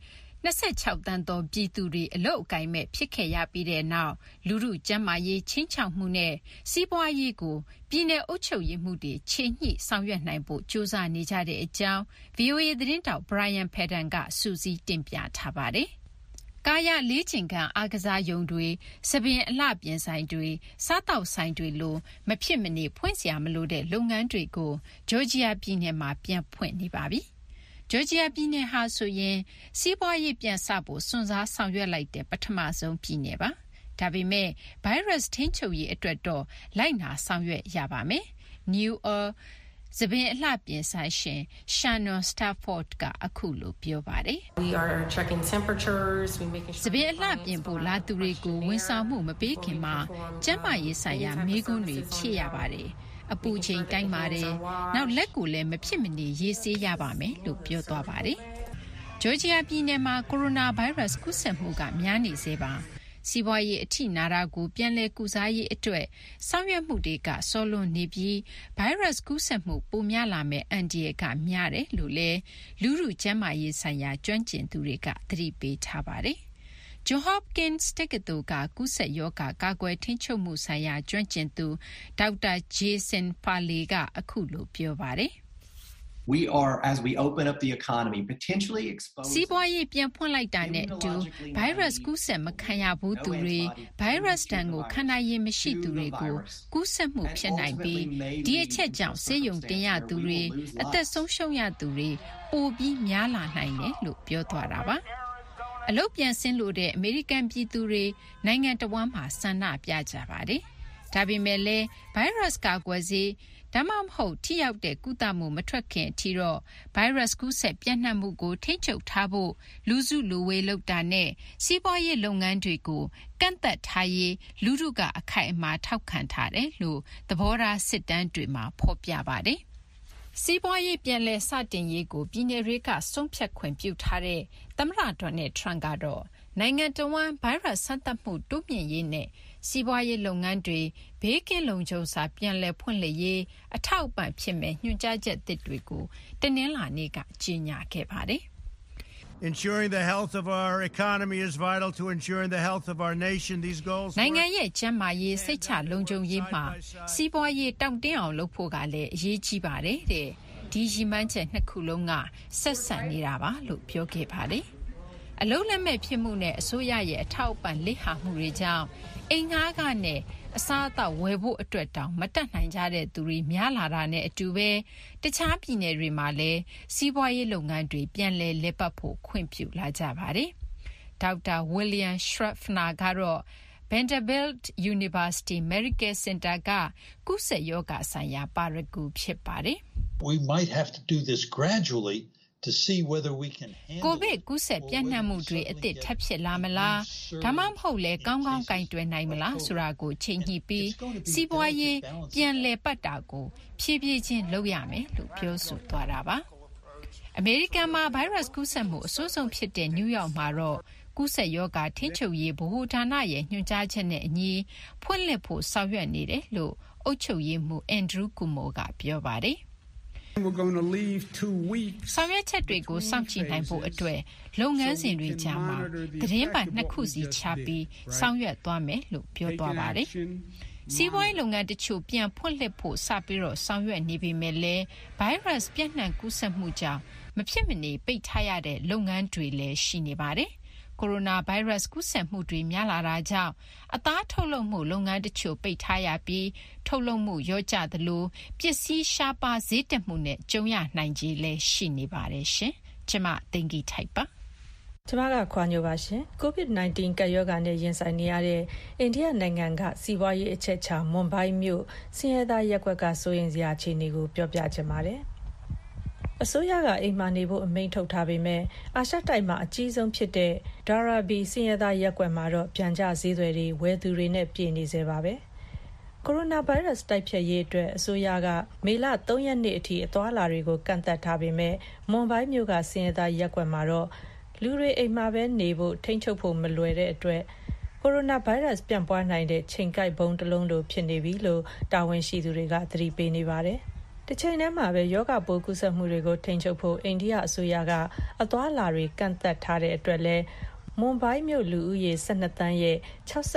26သန်းသောပြည်သူတွေအလုပ်အကိုင်မဲ့ဖြစ်ခဲ့ရပြီးတဲ့နောက်လူထုကျန်းမာရေးချင်းချောက်မှုနဲ့စီးပွားရေးကိုပြည်내အုပ်ချုပ်ရေးမှုတွေခြေညှိဆောင်ရွက်နိုင်ဖို့ကြိုးစားနေကြတဲ့အကြောင်း VOA သတင်းတောက် Brian Padden ကစူးစီးတင်ပြထားပါတယ်။ကာယလေ့ကျင့်ခန်းအားကစားရုံတွေ၊စပင်အလှပြင်ဆိုင်တွေ၊စားတောက်ဆိုင်တွေလိုမဖြစ်မနေဖွင့်စရာမလိုတဲ့လုပ်ငန်းတွေကိုဂျော်ဂျီယာပြည်နယ်မှာပြန်ဖွင့်နေပါပြီ။ဂျော်ဂျီယာပြည်နယ်ဟာဆိုရင်စီးပွားရေးပြန်စဖို့စွန့်စားဆောင်ရွက်လိုက်တဲ့ပထမဆုံးပြည်နယ်ပါ။ဒါပေမဲ့ဗိုင်းရပ်စ်ထိန်းချုပ်ရေးအတွက်တော့လိုက်နာဆောင်ရွက်ရပါမယ်။ New York စပင်အလှပြင်ဆိုင်ရှင် Shannon Stafford ကအခုလိုပြောပါတယ်။ We are checking temperatures, we making sure စပင်အလှပြင်ဖို့လာသူတွေကိုဝန်ဆောင်မှုမပေးခင်မှာကျန်းမာရေးဆိုင်ရာမေးခွန်းတွေဖြေရပါတယ်။အပူချိန်တိုင်းပါတယ်။နောက်လက်ကိုလည်းမဖြစ်မနေရေးဆေးရပါမယ်လို့ပြောသွားပါတယ်။ဂျော်ဂျီယာပြည်နယ်မှာကိုရိုနာဗိုင်းရပ်စ်ကူးစက်မှုကများနေစေပါ။စီးပွားရေးအထိနာတာကိုပြန်လည်ကုစားရေးအတွက်ဆောင်ရွက်မှုတွေကစောလွန်နေပြီးဗိုင်းရပ်စ်ကူးစက်မှုပိုများလာမဲ့အန္တရာယ်ကများတယ်လို့လည်းလူထုကျန်းမာရေးဆိုင်ရာကျွမ်းကျင်သူတွေကသတိပေးထားပါတယ်။ Johns Hopkins တက္ကသိုလ်ကကူးစက်ရောဂါကာကွယ်ထိန်းချုပ်မှုဆိုင်ရာကျွမ်းကျင်သူဒေါက်တာ Jason Farley ကအခုလိုပြောပါတယ်။ We are as we open up the economy potentially exposed စီးပွားရေးပြန်ဖွင့်လိုက်တာနဲ့အတူဗိုင်းရပ်စ်ကူးစက်မခံရဘူးသူတွေဗိုင်းရပ်စ်တန်ကိုခံနိုင်ရည်မရှိသူတွေကိုကူးစက်မှုဖြစ်နိုင်ပြီးဒီအချက်ကြောင့်ဆေးရုံတင်ရသူတွေအသက်ဆုံးရှုံးရသူတွေပိုပြီးများလာနိုင်တယ်လို့ပြောသွားတာပါ။အလုပ်ပြန်ဆင်းလို့တဲ့အမေရိကန်ပြည်သူတွေနိုင်ငံတော်ဝန်မှာဆန္ဒပြကြပါတယ်။ဒါပေမဲ့လည်းဗိုင်းရပ်စ်ကာကွယ်ဆေးဒါမှမဟုတ်ထိရောက်တဲ့ကုသမှုမထွက်ခင်အထိတော့ဗိုင်းရပ်စ်ကူးစက်ပြန့်နှံ့မှုကိုထိန်းချုပ်ထားဖို့လူစုလူဝေးလုပ်တာနဲ့စီးပွားရေးလုပ်ငန်းတွေကိုကန့်သတ်ထားရေးလူထုကအခိုင်အမာထောက်ခံထားတယ်လို့သဘောထားစစ်တမ်းတွေမှာဖော်ပြပါတယ်။စီးပွားရေးပြန်လည်စတင်ရေးကိုပြည်내တွေကဆုံးဖြတ်ခွင့်ပြုထားတဲ့သမ္မတဒေါ်နယ်ထရန့်ကတော့နိုင်ငံတော်ဝန်ဗိုင်းရပ်စ်ဆန့်သက်မှုတိုးမြင့်ရေးနဲ့စီးပွားရေးလုပ်ငန်းတွေဘေးကင်းလုံခြုံစွာပြန်လည်ဖွင့်လှစ်ရေးအထောက်အပံ့ဖြစ်မဲ့ညွှန်ကြားချက်သစ်တွေကိုတနင်္လာနေ့ကကြေညာခဲ့ပါတယ်။ Ensuring the health of our economy is vital to ensuring the health of our nation. These goals နိုင်ငံရဲ့ကျန်းမာရေးစိတ်ချလုံခြုံရေးမှာစီးပွားရေးတောင့်တင်းအောင်လုပ်ဖို့ကလည်းအရေးကြီးပါတယ်တဲ့။ဒီရည်မှန်းချက်နှစ်ခုလုံးကဆက်ဆက်နေတာပါလို့ပြောခဲ့ပါတယ်။အလုံးလက်မဲ့ဖြစ်မှုနဲ့အစိုးရရဲ့အထောက်အပံ့လိဟာမှုတွေကြောင့်အိမ်ငှားကနဲ့အစားအသောက်ဝယ်ဖို့အတွက်တောင်မတတ်နိုင်ကြတဲ့သူတွေများလာတာနဲ့အတူပဲတခြားပြည်နယ်တွေမှာလည်းစီးပွားရေးလုပ်ငန်းတွေပြန်လည်လည်ပတ်ဖို့ခွင့်ပြုလာကြပါတယ်။ဒေါက်တာ William Schaffner ကတော့ Vanderbilt University Medical Center ကကုသရောဂါဆိုင်ရာပါရဂူဖြစ်ပါတယ်။ We might have to do this gradually to see whether we can handle ကိုဗစ်ကူးစက်ပြန့်နှံ့မှုတွေအသစ်ထပ်ဖြစ်လာမလားဒါမှမဟုတ်လဲကောင်းကောင်းကင်တွယ်နိုင်မလားဆိုတာကိုချိန်ညှိပြီးစီးပွားရေးပြန်လည်ပတ်တာကိုဖြည်းဖြည်းချင်းလုပ်ရမယ်လို့ပြောဆိုသွားတာပါအမေရိကန်မှာဗိုင်းရပ်စ်ကူးစက်မှုအဆိုးဆုံးဖြစ်တဲ့နယူးယောက်မှာတော့ကူးစက်ရောဂါထိန်းချုပ်ရေးဗဟိုဌာနရဲ့ညွှန်ကြားချက်နဲ့အညီဖွင့်လှစ်ဖို့ဆောင်ရွက်နေတယ်လို့အုပ်ချုပ်ရေးမှူး Andrew Cuomo ကပြောပါတယ် We're going to leave 2 weeks. ဆောင်ရွက်ချက်တွေကိုစောင့်ကြည့်နိုင်ဖို့အတွက်လုပ်ငန်းစဉ်တွေကြားမှာသတင်းပတ်2ခုစီချပြီးဆောင်ရွက်သွားမယ်လို့ပြောသွားပါတယ်။စီးပွားရေးလုပ်ငန်းတချို့ပြန်ဖွင့်လှစ်ဖို့စပြီးတော့ဆောင်ရွက်နေပေမဲ့လည်းဗိုင်းရပ်စ်ပြန့်နှံ့ကူးစက်မှုကြောင့်မဖြစ်မနေပိတ်ထားရတဲ့လုပ်ငန်းတွေလည်းရှိနေပါတယ်။ကိုရိုနာဗိုင်းရပ်စ်ကူးစက်မှုတွေများလာတာကြောင့်အသားထုတ်လုပ်မှုလုပ်ငန်းတချို့ပိတ်ထားရပြီးထုတ်လုပ်မှုလျော့ကျသလိုပစ္စည်းရှားပါးဈေးတက်မှုနဲ့ကြုံရနိုင်ခြေလည်းရှိနေပါတယ်ရှင်။ကျွန်မသိင်္ဂီထိုက်ပါကျမကခွာညိုပါရှင် COVID-19 ကပ်ရောဂါနဲ့ရင်ဆိုင်နေရတဲ့အိန္ဒိယနိုင်ငံကစီးပွားရေးအချက်ချာမွန်ဘိုင်းမြို့ဆင်းရဲသားရပ်ကွက်ကစိုးရိမ်စရာအခြေအနေကိုပြောပြချင်ပါတယ်။အစိုးရကအိမ်မှာနေဖို့အမိန့်ထုတ်ထားပေမဲ့အာရှတိုက်မှာအကြီးဆုံးဖြစ်တဲ့ဒါရာဘီဆင်းရဲသားရပ်ကွက်မှာတော့ပြန်ကျဈေးတွေတွေဝယ်သူတွေနဲ့ပြည့်နေစေပါပဲ။ကိုရိုနာဗိုင်းရပ်စ်တိုက်ဖျက်ရေးအတွက်အစိုးရကမေလ3ရက်နေ့အထိအသွားအလာတွေကိုကန့်သတ်ထားပေမဲ့မွန်ဘိုင်းမြို့ကဆင်းရဲသားရပ်ကွက်မှာတော့လူတွေအိမ်မှာပဲနေဖို့ထိန်းချုပ်ဖို့မလွယ်တဲ့အတွက်ကိုရိုနာဗိုင်းရပ်စ်ပြန့်ပွားနိုင်တဲ့ချိန်ကိုက်ဘုံတစ်လုံးလိုဖြစ်နေပြီလို့တာဝန်ရှိသူတွေကသတိပေးနေပါတယ်။တစ်ချိန်တည်းမှာပဲယောဂပိုးကူးစက်မှုတွေကိုထိန်းချုပ်ဖို့အိန္ဒိယအစိုးရကအသွားအလာတွေကန့်သတ်ထားတဲ့အတွက်လည်းမွန်ဘိုင်းမြို့လူဦးရေ12သန်းရဲ့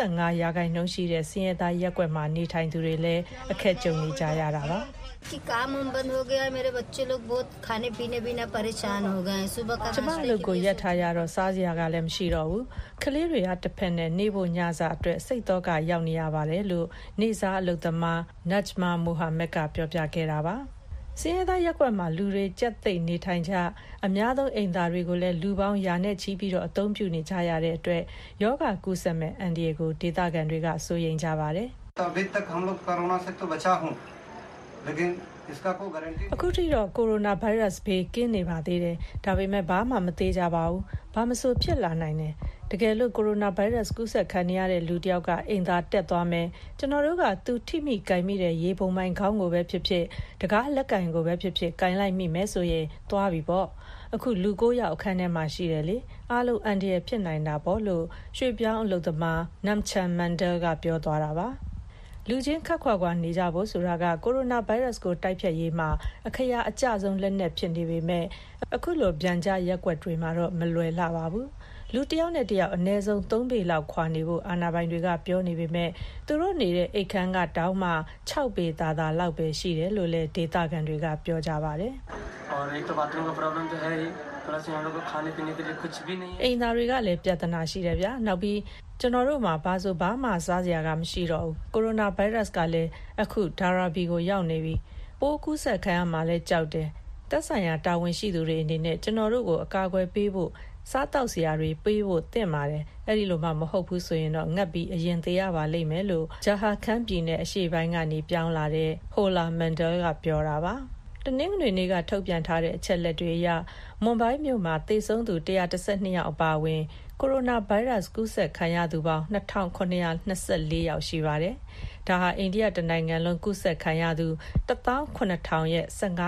65%ရှိတဲ့ဆင်းရဲသားရပ်ကွက်မှာနေထိုင်သူတွေလည်းအခက်ကြုံနေကြရတာပါ कि काम बंद हो गया मेरे बच्चे लोग बहुत खाने पीने बिना परेशान हो गए सुबह का ကျမတို့ကိုရက်ထားရတော့စားစရာကလည်းမရှိတော့ဘူးကလေးတွေကတစ်ဖက်နဲ့နေဖို့ညစာအတွက်စိတ်တော့ကရောက်နေရပါတယ်လို့နေစားအလုပ်သမားနတ်မာမိုဟာမက်ကပြောပြခဲ့တာပါစင်းရသားရက်ကွက်မှာလူတွေကြက်သိပ်နေထိုင်ကြအများဆုံးအိမ်သားတွေကိုလည်းလူပေါင်းရာနဲ့ချီပြီးတော့အသုံးပြုနေကြရတဲ့အတွက်ယောဂကူးစက်မဲ့အန်ဒီယေကိုဒေသခံတွေကစိုးရိမ်ကြပါတယ် अभी तक हम लोग कोरोना से तो बचा हूं लेकिन इसका कोई गारंटी အခုထိတော့ကိုရိုနာဗိုင်းရပ်စ်ဘေးကင်းနေပါသေးတယ်ဒါပေမဲ့ဘာမှမသေးကြပါဘူးဘာမဆိုဖြစ်လာနိုင်တယ်တကယ်လို့ကိုရိုနာဗိုင်းရပ်စ်ကူးစက်ခံရတဲ့လူတစ်ယောက်ကအိမ်သာတက်သွားမယ်ကျွန်တော်တို့ကသူထိမိကင်မိတဲ့ရေပုံမိုင်းခေါင်းကိုပဲဖြစ်ဖြစ်တကားလက်ကင်ကိုပဲဖြစ်ဖြစ်ကင်လိုက်မိမယ်ဆိုရင်သွားပြီပေါ့အခုလူ9ယောက်အခန်းထဲမှာရှိတယ်လေအားလုံးအန်ဒီရဖြစ်နိုင်တာပေါ့လို့ရွှေပြောင်းအလုပ်သမားနမ်ချန်မန်ဒဲကပြောသွားတာပါလူချင်းခက်ခွာခွာနေကြဖို့ဆိုတာကကိုရိုနာဗိုင်းရပ်စ်ကိုတိုက်ဖျက်ရေးမှာအခရာအကျဆုံးလက်နက်ဖြစ်နေပေမဲ့အခုလိုပြန်ကြရက်ွက်တွေမှာတော့မလွယ်လှပါဘူးလူတစ်ယောက်နဲ့တစ်ယောက်အနည်းဆုံး3ပေလောက်ခွာနေဖို့အာဏာပိုင်တွေကပြောနေပေမဲ့သူတို့နေတဲ့အိတ်ခမ်းကတောင်းမှ6ပေသာသာလောက်ပဲရှိတယ်လို့လည်းဒေသခံတွေကပြောကြပါတယ် और एक तो बाथरूम का प्रॉब्लम तो है ही प्लस यहां लोगों को खाने पीने के लिए कुछ भी नहीं है အိမ်သားတွေကလည်းပြဿနာရှိတယ်ဗျာနောက်ပြီးကျွန်တော်တို့မှာဘာမှစားစရာကမရှိတော့ဘူးကိုရိုနာဗိုင်းရပ်စ်ကလည်းအခုဒါရာဘီကိုရောက်နေပြီပိုးကူးစက်ခံရမှာလည်းကြောက်တယ်သက်ဆိုင်ရာတာဝန်ရှိသူတွေအနေနဲ့ကျွန်တော်တို့ကိုအကာအကွယ်ပေးဖို့စားတောက်စရာတွေပေးဖို့တင့်ပါတယ်အဲ့ဒီလိုမှမဟုတ်ဘူးဆိုရင်တော့ငတ်ပြီးအရင်သေးရပါလိမ့်မယ်လို့ဂျာဟာခန်းပြည်နယ်အရှေ့ပိုင်းကနေပြောင်းလာတဲ့ဟိုလာမန်ဒဲကပြောတာပါတနင်္ဂနွေနေ့ကထုတ်ပြန်ထားတဲ့အချက်လက်တွေအရမွန်ဘိုင်းမြို့မှာသေဆုံးသူ112ယောက်အပါအဝင်ကိုရိုနာဗိုင်းရပ်စ်ကူးစက်ခံရသူပေါင်း2924ယောက်ရှိပါတယ်။ဒါဟာအိန္ဒိယတနိုင်ငံလုံးကူးစက်ခံရသူ18000ရဲ့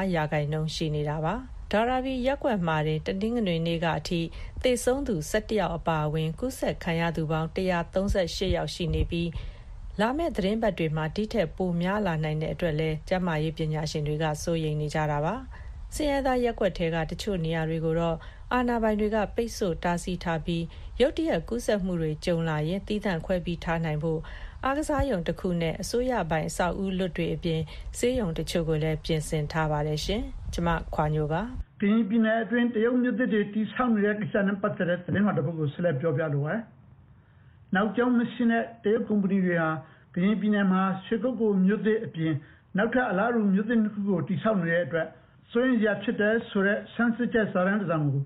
15%ရှိနေတာပါ။ဒါရာဘီရက်ကွက်မှာတနင်္ဂနွေနေ့ကအထိသေဆုံးသူ17ယောက်အပါအဝင်ကူးစက်ခံရသူပေါင်း138ယောက်ရှိနေပြီးလာမယ့်သတင်းပတ်တွေမှာဒီထက်ပိုများလာနိုင်တဲ့အတွက်လည်းကျန်းမာရေးပညာရှင်တွေကစိုးရိမ်နေကြတာပါ။ဆင်းရဲသားရက်ကွက်ထဲကတချို့နေရာတွေကိုတော့အာဏာပိုင်တွေကပိတ်ဆို့တားဆီးထားပြီးရုတ်တရက်ကူးစက်မှုတွေကြုံလာရင်တီးသန့်ခွဲပြီးထားနိုင်ဖို့အားကစားရုံတစ်ခုနဲ့အစိုးရပိုင်းအဆောက်အဦလွတ်တွေအပြင်ဆေးရုံတချို့ကိုလည်းပြင်ဆင်ထားပါတယ်ရှင်။ကျွန်မခွာညိုပါ။ပြည်နယ်အတွင်းတရုတ်မြို့သစ်တွေတည်ဆောက်နေတဲ့ကိစ္စနဲ့ပတ်သက်တဲ့သတင်းမှတ်တပုဒ်ကိုဆက်လက်ပြောပြလိုပါတယ်။နောက်ကျောင်းမရှိတဲ့တရုတ်ကုမ္ပဏီတွေဟာပြည်နယ်မှာရွှေကုက္ကိုမြို့သစ်အပြင်နောက်ထပ်အလားတူမြို့သစ်တစ်ခုကိုတည်ဆောက်နေတဲ့အတွက်စိုးရိမ်စရာဖြစ်တဲ့ဆိုတဲ့ဆန်းစစ်ချက်စာရင်းတစ်စောင်ကို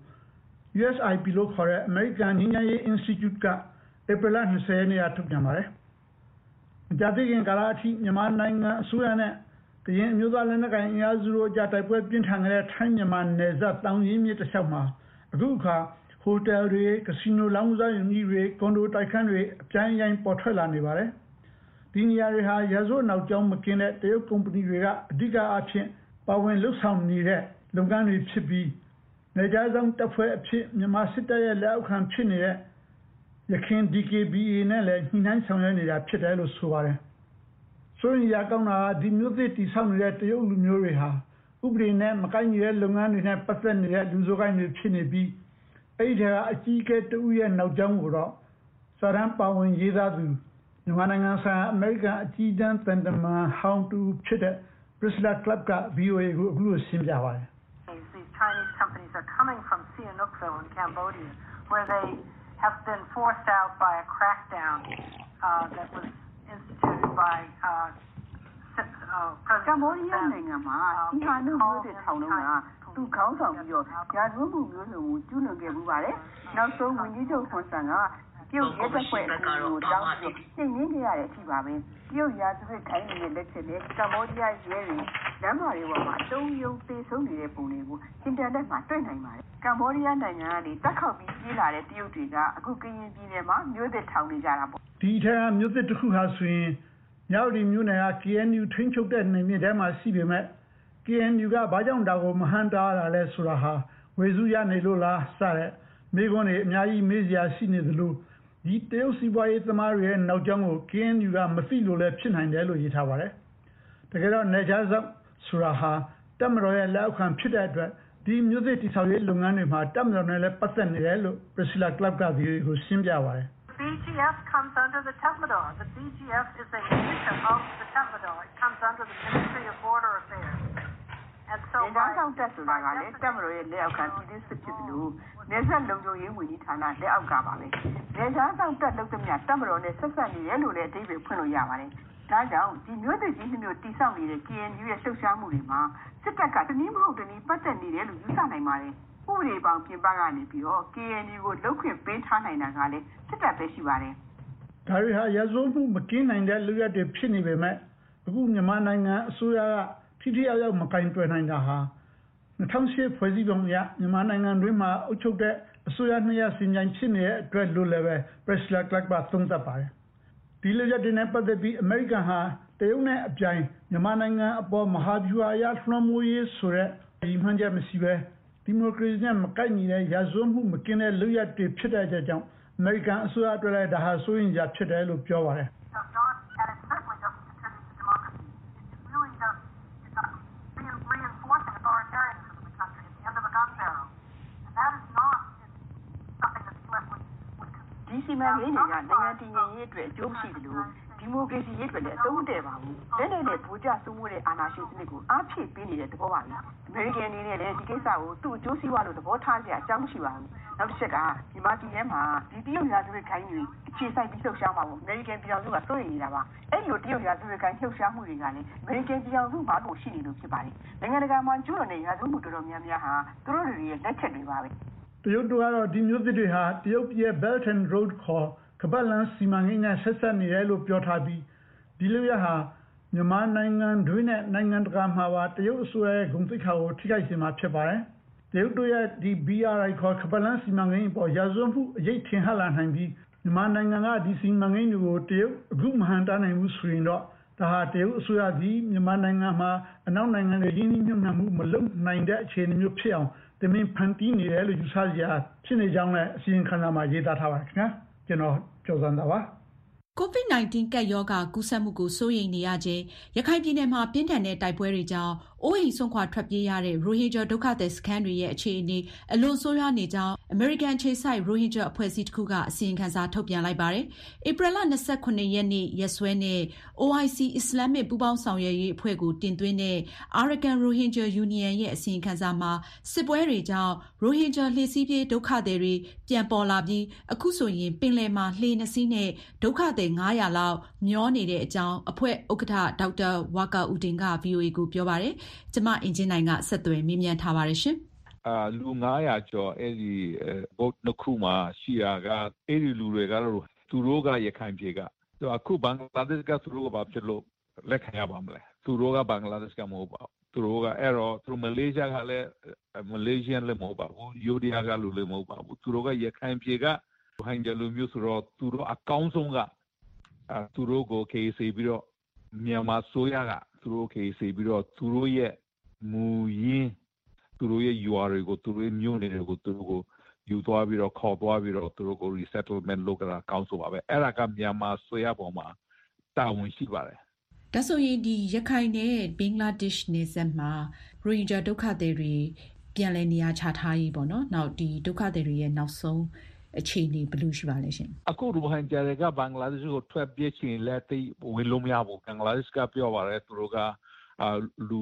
USIP လို့ခေါ်တဲ့ American ငြိမ်းချမ်းရေး Institute က April 20 ရက်နေ့ကထုတ်ပြန်ပါတယ်။မကြာသေးခင်ကာလအထိမြန်မာနိုင်ငံအစိုးရနဲ့ကရင်အမျိုးသားလက်နက်ကိုင်အင်အားစုတို့ကြားတိုက်ပွဲပြင်းထန်နေတဲ့ထိုင်းမြန်မာနယ်စပ်တောင်ရင်းမြစ်တစ်လျှောက်မှာအခုအခါဟိုတယ်တွေ၊ကစီနိုလောင်းကစားရုံကြီးတွေ၊ကွန်ဒိုတိုက်ခန်းတွေအပြိုင်အဆိုင်ပေါ်ထွက်လာနေပါတယ်။ဒီနေရာတွေဟာရာဇဝတ်နောက်ကျောင်းမကင်းတဲ့တရုတ်ကုမ္ပဏီတွေကအဓိကအားဖြင့်ပါဝင်လှုပ်ဆောင်နေတဲ့လုပ်ငန်းတွေဖြစ်ပြီးနေကြဆောင်တပ်ဖွဲ့အဖြစ်မြန်မာစစ်တပ်ရဲ့လက်အောက်ခံဖြစ်နေတဲ့ရခိုင် DKBA နဲ့လည်းညှိနှိုင်းဆောင်ရွက်နေတာဖြစ်တယ်လို့ဆိုပါတယ်။ဆိုရင်ရကောင်းတာဒီမျိုးသစ်တည်ဆောက်နေတဲ့တရုတ်လူမျိုးတွေဟာဥပဒေနဲ့မကိုက်ညီတဲ့လုပ်ငန်းတွေနဲ့ပတ်သက်နေတဲ့လူဆိုးကိုင်းတွေဖြစ်နေပြီးအဲ့ဒီကအကြီးအကဲတဦးရဲ့နောက်ကျောင်းကိုတော့စာရန်ပါဝင်ရေးသားသူမြန်မာနိုင်ငံဆိုင်ရာအမေရိကန်အကြီးတန်းတန်တမန်ဟောင်းတူဖြစ်တဲ့ Priscilla Club က VOA ကိုအခုလိုရှင်းပြပါတယ် These Chinese companies are coming from Sihanoukville in Cambodia where they have been forced out by a crackdown that was instituted by Cambodia နိုင်ငံမှာဒီဟာမျိုးမျိုးတွေထောင်လုံးကသူခေါင်းဆောင်ပြီးတော့ရာဇဝတ်မှုမျိုးစုံကိုကျူးလွန်ခဲ့မှုပါတယ်နောက်ဆုံးဝန်ကြီးချုပ်ခွန်ဆန်ကပြုတ်ရဲတဲ့ဖွဲ့အစည်းကိုတောင်းပြီးနှိမ်နင်းခဲ့ရတဲ့အထိပါပဲပြုတ်ရာဇဝတ်ခိုင်းနေတဲ့လက်ချက်နဲ့ကမ္ဘောဒီးယားရဲတွေလမ်းမတွေပေါ်မှာအုံယုံသေဆုံးနေတဲ့ပုံတွေကိုအင်တာနက်မှာတွေ့နိုင်ပါတယ်ကမ္ဘောဒီးယားနိုင်ငံကနေတက်ခေါက်ပြီးပြေးလာတဲ့တရုတ်တွေကအခုကရင်ပြည်နယ်မှာမြို့သစ်ထောင်နေကြတာပေါ့ဒီထက်မြို့သစ်တစ်ခုဟာဆိုရင်မြောက်ဒီမြို့နယ်က KNU ထိန်းချုပ်တဲ့နေမြေထဲမှာရှိပေမဲ့ KNU ကဘာကြောင့်ဒါကိုမဟန်တားတာလဲဆိုတာဟာဝေစုရနေလို့လားစတဲ့မိခွန်းတွေအများကြီးမေးစရာရှိနေသလိုဒီတရုတ်စီးပွားရေးသမားတွေရဲ့နောက်ကျောင်းကို KNU ကမသိလို့လည်းဖြစ်နိုင်တယ်လို့ရေးထားပါတယ်တကယ်တော့နေကြစောက်ဆိုတာဟာတပ်မတော်ရဲ့လက်အောက်ခံဖြစ်တဲ့အတွက်ဒီမြို့သစ်တိဆောက်ရေးလုပ်ငန်းတွေမှာတပ်မတော်နဲ့လည်းပတ်သက်နေတယ်လို့ Priscilla Clark ကဒီကိုရှင်းပြပါတယ် BGF comes under the Tatmadaw. The BGF is a division of the Tatmadaw. It comes under the Ministry of Border Affairs. And so byဆိုတာကလည်းတပ်မတော်ရဲ့လက်အောက်ခံပြည်သူစစ်ဖြစ်လို့နေဆက်လုံခြုံရေးဝန်ကြီးဌာနလက်အောက်ကပါပဲ။နေကြားဆောင်တက်လုပ်သမျှတပ်မတော်နဲ့ဆက်ဆက်နေတယ်လို့လည်းအဓိပ္ပာယ်ဖွင့်လို့ရပါတယ်။ဒါကြောင့်ဒီမျိုးတွေကြီးမျိုးတိဆောက်နေတဲ့ KNU ရဲ့လှုပ်ရှားမှုတွေမှာစစ်တပ်ကတနည်းမဟုတ်တနည်းပတ်သက်နေတယ်လို့ယူဆနိုင်ပါတယ်။ဥပဒေပေါင်းပြင်ပကနေပြီးတော့ KNU ကိုလုတ်ခွင့်ပေးထားနိုင်တာကလည်းစစ်တပ်ပဲရှိပါတယ်။ဒါတွေဟာရဇဝတ်မှုမကင်းနိုင်တဲ့လူရတွေဖြစ်နေပေမဲ့အခုမြန်မာနိုင်ငံအစိုးရကထိထိရောက်ရောက်မကင်တွယ်နိုင်တာဟာ2008ဖွဲ့စည်းပုံအရမြန်မာနိုင်ငံတွင်းမှာအုပ်ချုပ်တဲ့အစိုးရနှစ်ရပ်စီမံဖြစ်နေတဲ့အတွက်လို့လည်းပဲ Priscilla Clark ကသုံးသပ်ပါတယ်။ဒီလိုရတဲ့နဲ့ပတ်သက်ပြီးအမေရိကန်ဟာတရုတ်နဲ့အပြိုင်မြန်မာနိုင်ငံအပေါ်မဟာဗျူဟာအရလွှမ်းမိုးရေးဆိုတဲ့ဒီမှန်ချက်မရှိပဲဒီမိုကရေစီနဲ့မကိုက်ညီတဲ့ရာဇဝတ်မှုမကင်းတဲ့လူရတွေဖြစ်တဲ့ကြောင့်အမေရိကန်အစိုးရအတွက်လည်းဒါဟာစိုးရိမ်စရာဖြစ်တယ်လို့ပြောပါတယ်ဒီစီမံကိန်းတွေကနိုင်ငံတည်ငြိမ်ရေးအတွက်အကျိုးမရှိသလိုဒီမိုကရေစီရေးအတွက်လည်းအသုံးမတည့်ပါဘူး။လက်နဲ့ဗိုလ်ကျစိုးမိုးတဲ့အာဏာရှင်စနစ်ကိုအားဖြည့်ပေးနေတဲ့သဘောပါပဲ။အမေရိကန်အနေနဲ့လည်းဒီကိစ္စကိုသူ့အကျိုးစီးပွားလို့သဘောထားကြအကြောင်းမရှိပါဘူး။နောက်တစ်ချက်ကဒီမှာပြည်ထဲမှာဒီတရုတ်ရာဇဝတ်ခိုင်းတွေအခြေစိုက်ပြီးလှုပ်ရှားမှာပေါ့အမေရိကန်ပြည်ထောင်စုကစိုးရိမ်နေတာပါ။အဲ့လိုတရုတ်ရာဇဝတ်ခိုင်းလှုပ်ရှားမှုတွေကလည်းအမေရိကန်ပြည်ထောင်စုမှာကိုရှိနေလို့ဖြစ်ပါတယ်။နိုင်ငံတကာမှာကျူးလွန်တဲ့ရာဇဝတ်မှုတော်တော်များများဟာသူတို့တွေရဲ့လက်ချက်တွေပါပဲ။တရုတ်တို့ကတော့ဒီမျိုးတွေဟာတရုတ်ပြည် Belt and Road ခေါ်ကမ္ဘာလမ်းစီမံကိန်းနဲ့ဆက်ဆက်နေတယ်လို့ပြောထားပြီးဒီလိုရဟာမြန်မာနိုင်ငံတွင်းနဲ့နိုင်ငံတကာမှာပါတရုတ်အစိုးရရဲ့ဂုဏ်သိက္ခာကိုထိခိုက်စေမှာဖြစ်ပါတယ်။တရုတ်တို့ရဲ့ဒီ BRI ခေါ်ကမ္ဘာလမ်းစီမံကိန်းပေါ်ရာဇဝတ်မှုအရေးထင်ဟပ်လာနိုင်ပြီးမြန်မာနိုင်ငံကဒီစီမံကိန်းတွေကိုတရုတ်အခုမဟန်တားနိုင်ဘူးဆိုရင်တော့ဒါဟာတရုတ်အစိုးရကြီးမြန်မာနိုင်ငံမှာအနောက်နိုင်ငံတွေရင်းနှီးမြှုပ်နှံမှုမလုပ်နိုင်တဲ့အခြေအနေမျိုးဖြစ်အောင်တမင်ဖန်တီးနေတယ်လို့ယူဆကြဖြစ်နေကြောင်းလည်းအစီရင်ခံစာမှာရေးသားထားပါတယ်ခင်ဗျာကျွန်တော်ကျော်စံသာပါ COVID-19 ကပ်ရောဂါကူးစက်မှုကိုစိုးရိမ်နေရခြင်းရခိုင်ပြည်နယ်မှာပြင်းထန်တဲ့တိုက်ပွဲတွေကြောင့်အိုးအိမ်စွန့်ခွာထွက်ပြေးရတဲ့ရိုဟင်ဂျာဒုက္ခသည်စခန်းတွေရဲ့အခြေအနေအလွန်ဆိုးရွားနေကြောင်းအမေရိကန်ခြေစိုက်ရိုဟင်ဂျာအဖွဲ့အစည်းတစ်ခုကအစီရင်ခံစာထုတ်ပြန်လိုက်ပါတယ်။ဧပြီလ29ရက်နေ့ရက်စွဲနဲ့ OIC အစ္စလာမစ်ပူးပေါင်းဆောင်ရွက်ရေးအဖွဲ့ကိုတင်သွင်းတဲ့ Arakan Rohingya Union ရဲ့အစီရင်ခံစာမှာစစ်ပွဲတွေကြောင့်ရိုဟင်ဂျာလှေစီးပြေးဒုက္ခသည်တွေပြန်ပေါ်လာပြီးအခုဆိုရင်ပင်လယ်မှာလှေ2စီးနဲ့ဒုက္ခသည်900လောက်မျောနေတဲ့အကြောင်းအဖွဲ့ဥက္ကဋ္ဌဒေါက်တာဝါကာဦးတင်က VOA ကိုပြောပါတယ်။ကျမအင်ဂျင်နိုင်ကဆက်သွယ်မေးမြန်းထားပါတယ်ရှင်။လူ900ကျော်အဲ့ဒီ boat နှစ်ခုမှာရှိတာကအဲ့ဒီလူတွေကတော့သူတို့ကရခိုင်ပြည်ကအခုဘင်္ဂလားဒေ့ရှ်ကသူတို့ကဘာဖြစ်လို့လက်ခံရပါမလဲ။သူတို့ကဘင်္ဂလားဒေ့ရှ်ကမဟုတ်ပါဘူး။သူတို့ကအဲ့တော့သူမလေးရှားကလည်းမလေးရှားလည်းမဟုတ်ပါဘူး။ယူဒီယာကလူလည်းမဟုတ်ပါဘူး။သူတို့ကရခိုင်ပြည်ကဟိုင်းတယ်လူမျိုးဆိုတော့သူတို့အကောင်းဆုံးကသူတို့ကိုခေစီပြီးတော့မြန်မာဆိုရကသူတို့ခေစီပြီးတော့သူတို့ရဲ့မူရင်းသူတို့ရဲ့ UR ကိုသူတို့ရဲ့မြို့နယ်တွေကိုသူတို့ကိုယူသွားပြီးတော့ခေါ်သွားပြီးတော့သူတို့ကို resettlement လုပ်ကြတာကောင်းဆိုပါပဲအဲ့ဒါကမြန်မာဆိုရပေါ်မှာတာဝန်ရှိပါတယ်ဒါဆိုရင်ဒီရခိုင်နဲ့ဘင်္ဂလားဒေ့ရှ်နယ်စပ်မှာရိုဟင်ဂျာဒုက္ခသည်တွေပြန်လည်နေရာချထားရေးပေါ့နော်နောက်ဒီဒုက္ခသည်တွေရဲ့နောက်ဆုံးအခြေအနေဘယ်လိုရှိပါလဲရှင်အခုရိုဟင်ဂျာတွေကဘင်္ဂလားဒေ့ရှ်ကိုထွက်ပြေးချင်လက်သိဝင်လို့မရဘူးဘင်္ဂလားဒေ့ရှ်ကပြောပါတယ်သူတို့ကလူ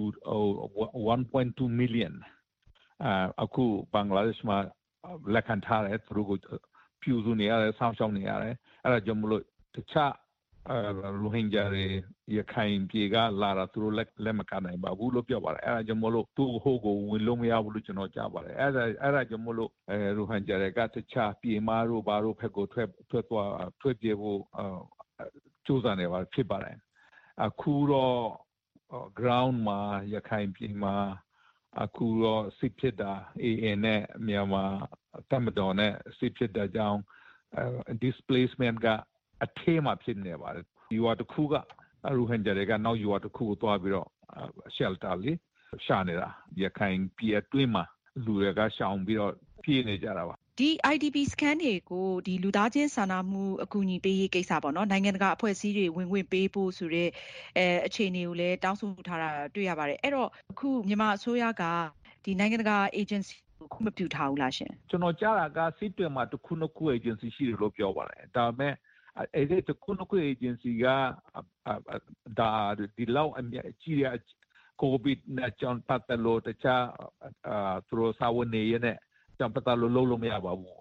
1.2 million အခုဘင်္ဂလားဒေ့ရှ်မှာလက်ခံထားတယ်သူတို့ကိုပြုစုနေရတယ်စောင့်ရှောက်နေရတယ်အဲ့ဒါကြောင့်မလို့တခြားရိုဟင်ဂျာတွေရခိုင်ပြည်ကလာတာသူတို့လက်မခံနိုင်ပါဘူးလို့ပြောပါတယ်အဲ့ဒါကြောင့်မလို့သူ့ဟိုကိုဝင်လို့မရဘူးလို့ကျွန်တော်ကြားပါတယ်အဲ့ဒါကြောင့်မလို့ရိုဟင်ဂျာတွေကတခြားပြည်မာတို့ဘာတို့ဖက်ကိုထွက်ပြေးဖို့စူးစမ်းနေပါဖြစ်ပါတယ်အခုတော့ ground မှာရခိုင်ပြည်မှာအခုတော့စစ်ဖြစ်တာ AA နဲ့မြန်မာတမတော်နဲ့စစ်ဖြစ်တာကြောင့်displacement ကအထဲမှာဖြစ်နေပါတယ်ယူဝါတစ်ခုကရိုဟင်ဂျာတွေကနောက်ယူဝါတစ်ခုကိုသွားပြီးတော့ shelter လေးရှာနေတာရခိုင်ပြည်အတွင်းမှာလူတွေကရှောင်ပြီးတော့ပြေးနေကြတာပါဒီ IDP scan တွေကိုဒီလူသားချင်းစာနာမှုအကူအညီပေးရေးကိစ္စပေါ့နော်နိုင်ငံတကာအဖွဲ့အစည်းတွေဝင်ခွင့်ပေးဖို့ဆိုတဲ့အခြေအနေကိုလည်းတောင်းဆိုထားတာတွေ့ရပါတယ်အဲ့တော့အခုမြန်မာအစိုးရကဒီနိုင်ငံတကာ agency ကိုခွင့်မပြုထားဘူးလားရှင်ကျွန်တော်ကြားတာကစစ်တွေမှာတစ်ခုနှစ်ခု agency ရှိတယ်လို့ပြောပါတယ်ဒါပေမဲ့အဲ့ဒီတစ်ခုနှစ်ခု agency ကဒါဒီလောက်အမြကြီးရ COVID နဲ့ကြောင့်ပတ်သက်လို့တခြားသူတို့စာဝန်နေရတဲ့ကြောင့်ပတ်သက်လို့မရပါဘူး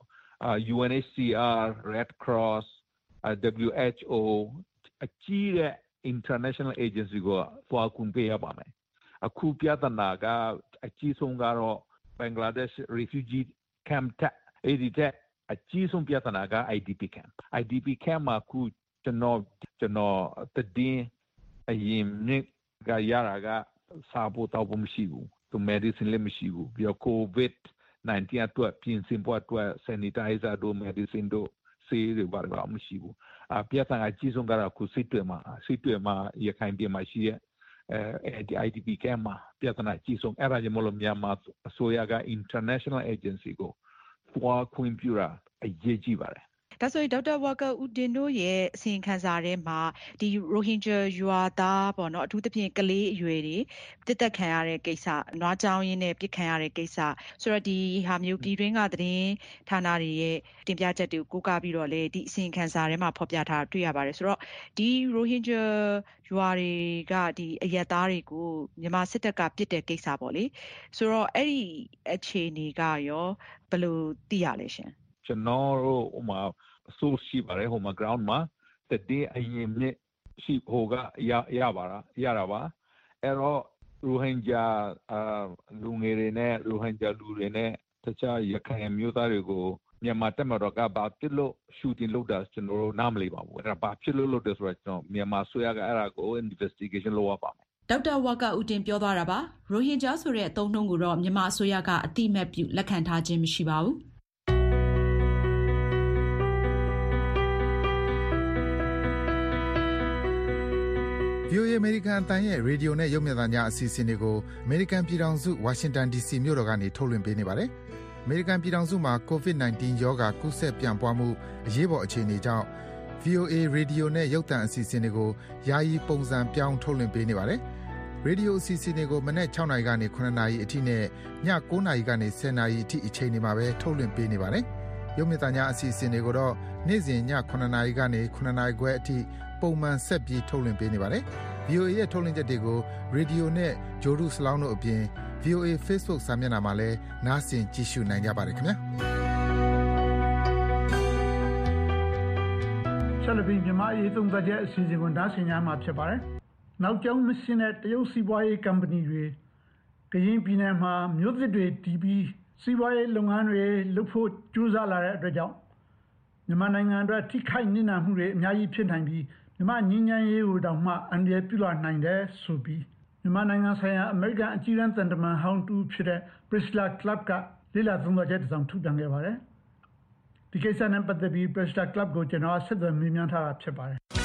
UNHCR Red Cross WHO အကြီးတဲ့ international agency ကိုသွားကူပေးရပါမယ်အခုပြဿနာကအကြီးဆုံးကတော့ Bangladesh refugee camp အဲ့ဒီတဲ့အကြီးဆုံးပြဿနာက IDP camp မှာခုကျွန်တော်တည်အရင်နေ့ကရတာကစာဖို့တော့မရှိဘူးသူ medicine လည်းမရှိဘူးပြီးတော့ COVID-19 အတွက်ပြင်ဆင်ဖို့အတွက် sanitizer တို့ medicine တို့ဆေးတွေဘာလို့မရှိဘူးပြဿနာအကြီးဆုံးကတော့ခုစစ်တွေမှာရခိုင်ပြည်မှာရှိတဲ့IDP camp မှာပြဿနာအကြီးဆုံးအဲ့ဒါကြောင့်မလို့မြန်မာအစိုးရက international agency ကိုသွားခွင့်ပြုတာအရေးကြီးပါတယ်ဒါဆိုရင်ဒေါက်တာဝါကာဦးတင်တို့ရဲ့အစီရင်ခံစာထဲမှာဒီရိုဟင်ဂျာရွာသားပေါ့နော်အထူးသဖြင့်ကလေးအရွယ်တွေတစ်သက်ခံရတဲ့ကိစ္စနွားကြောင်းရင်းနဲ့ပြစ်ခံရတဲ့ကိစ္စဆိုတော့ဒီဟာမျိုးပြည်တွင်းကသတင်းဌာနတွေရဲ့တင်ပြချက်တွေကိုကိုးကားပြီးတော့လေဒီအစီရင်ခံစာထဲမှာဖော်ပြထားတွေ့ရပါတယ်ဆိုတော့ဒီရိုဟင်ဂျာရွာတွေကဒီအရက်သားတွေကိုမြန်မာစစ်တပ်ကပြစ်တဲ့ကိစ္စပေါ့လေဆိုတော့အဲ့ဒီအခြေအနေကရောဘယ်လိုသိရလဲရှင်ကျွန်တော်တို့ဟိုမှာဆိုရှိပါတယ်ဟိုမှာ ground မှာတည်အရင်မြစ်ရှိဟိုကရတာပါအဲ့တော့ရိုဟင်ဂျာလူငယ်တွေနဲ့ရိုဟင်ဂျာလူတွေနဲ့တခြားရခိုင်မျိုးသားတွေကိုမြန်မာတပ်မတော်ကဘာဖြစ်လို့ shooting လုပ်တာကျွန်တော်တို့နားမလည်ပါဘူးအဲ့ဒါဘာဖြစ်လို့လုပ်တယ်ဆိုတော့ကျွန်တော်မြန်မာဆိုရကအဲ့ဒါကို investigation လုပ်ရပါမယ်ဒေါက်တာဝါကာဦးတင်ပြောသွားတာပါရိုဟင်ဂျာဆိုတဲ့အသုံးအနှုန်းကိုတော့မြန်မာအစိုးရကအတိအမှတ်ပြုလက်ခံထားခြင်းမရှိပါဘူး VOA အမေရိကန်အသံရဲ့ရေဒီယိုနဲ့ရုပ်မြင်သံကြားအစီအစဉ်တွေကိုအမေရိကန်ပြည်ထောင်စုဝါရှင်တန် DC မြို့တော်ကနေထုတ်လွှင့်ပေးနေပါတယ်။အမေရိကန်ပြည်ထောင်စုမှာ COVID-19 ရောဂါကူးစက်ပြန့်ပွားမှုအရေးပေါ်အခြေအနေကြောင့် VOA ရေဒီယိုနဲ့ရုပ်သံအစီအစဉ်တွေကိုယာယီပုံစံပြောင်းထုတ်လွှင့်ပေးနေပါတယ်။ရေဒီယိုအစီအစဉ်တွေကိုမနက်6နာရီကနေ9နာရီအထိနဲ့ည9နာရီကနေ10နာရီအထိအချိန်တွေမှာပဲထုတ်လွှင့်ပေးနေပါတယ်။ရုပ်မြင်သံကြားအစီအစဉ်တွေကိုတော့နေ့စဉ်ည9နာရီကနေ9နာရီခွဲအထိပုံမှန်ဆက်ပြီးထုတ်လွှင့်ပေးနေပါတယ်။ VOA ရဲ့ထုတ်လွှင့်ချက်တွေကိုရေဒီယိုနဲ့ဂျိုဒူစလောင်းတို့အပြင် VOA Facebook စာမျက်နှာမှာလည်းနားဆင်ကြည့်ရှုနိုင်ကြပါတယ်ခင်ဗျာ။ဆက်လက်ပြီးမြန်မာရေးသုံးသပ်ချက်အစီအစဉ်ကိုနားဆင်ကြမှာဖြစ်ပါတယ်။နောက်ကျောင်းမရှင်းတဲ့တရုတ်စီးပွားရေးကုမ္ပဏီတွေကရင်ပြည်နယ်မှာမြို့သစ်တွေတည်ပြီးစီးပွားရေးလုပ်ငန်းတွေလုပ်ဖို့ကြိုးစားလာတဲ့အတွက်ကြောင့်မြန်မာနိုင်ငံအတွက်ထိခိုက်နစ်နာမှုတွေအများကြီးဖြစ်နိုင်ပြီးမြန်မာငြိမ်းချမ်းရေးကိုတောင်မှအန္တရာယ်ပြုလာနိုင်တယ်ဆိုပြီးမြန်မာနိုင်ငံဆိုင်ရာအမေရိကန်အကြီးအကဲသံတမန်ဟောင်းတူဖြစ်တဲ့ Priscilla Clapp ကလေ့လာသုံးသပ်ချက်တစ်စောင်ထုတ်ပြန်ခဲ့ပါတယ်။ဒီကိစ္စနဲ့ပတ်သက်ပြီး Priscilla Clapp ကိုကျွန်တော်ဆက်သွယ်မေးမြန်းထားတာဖြစ်ပါတယ်။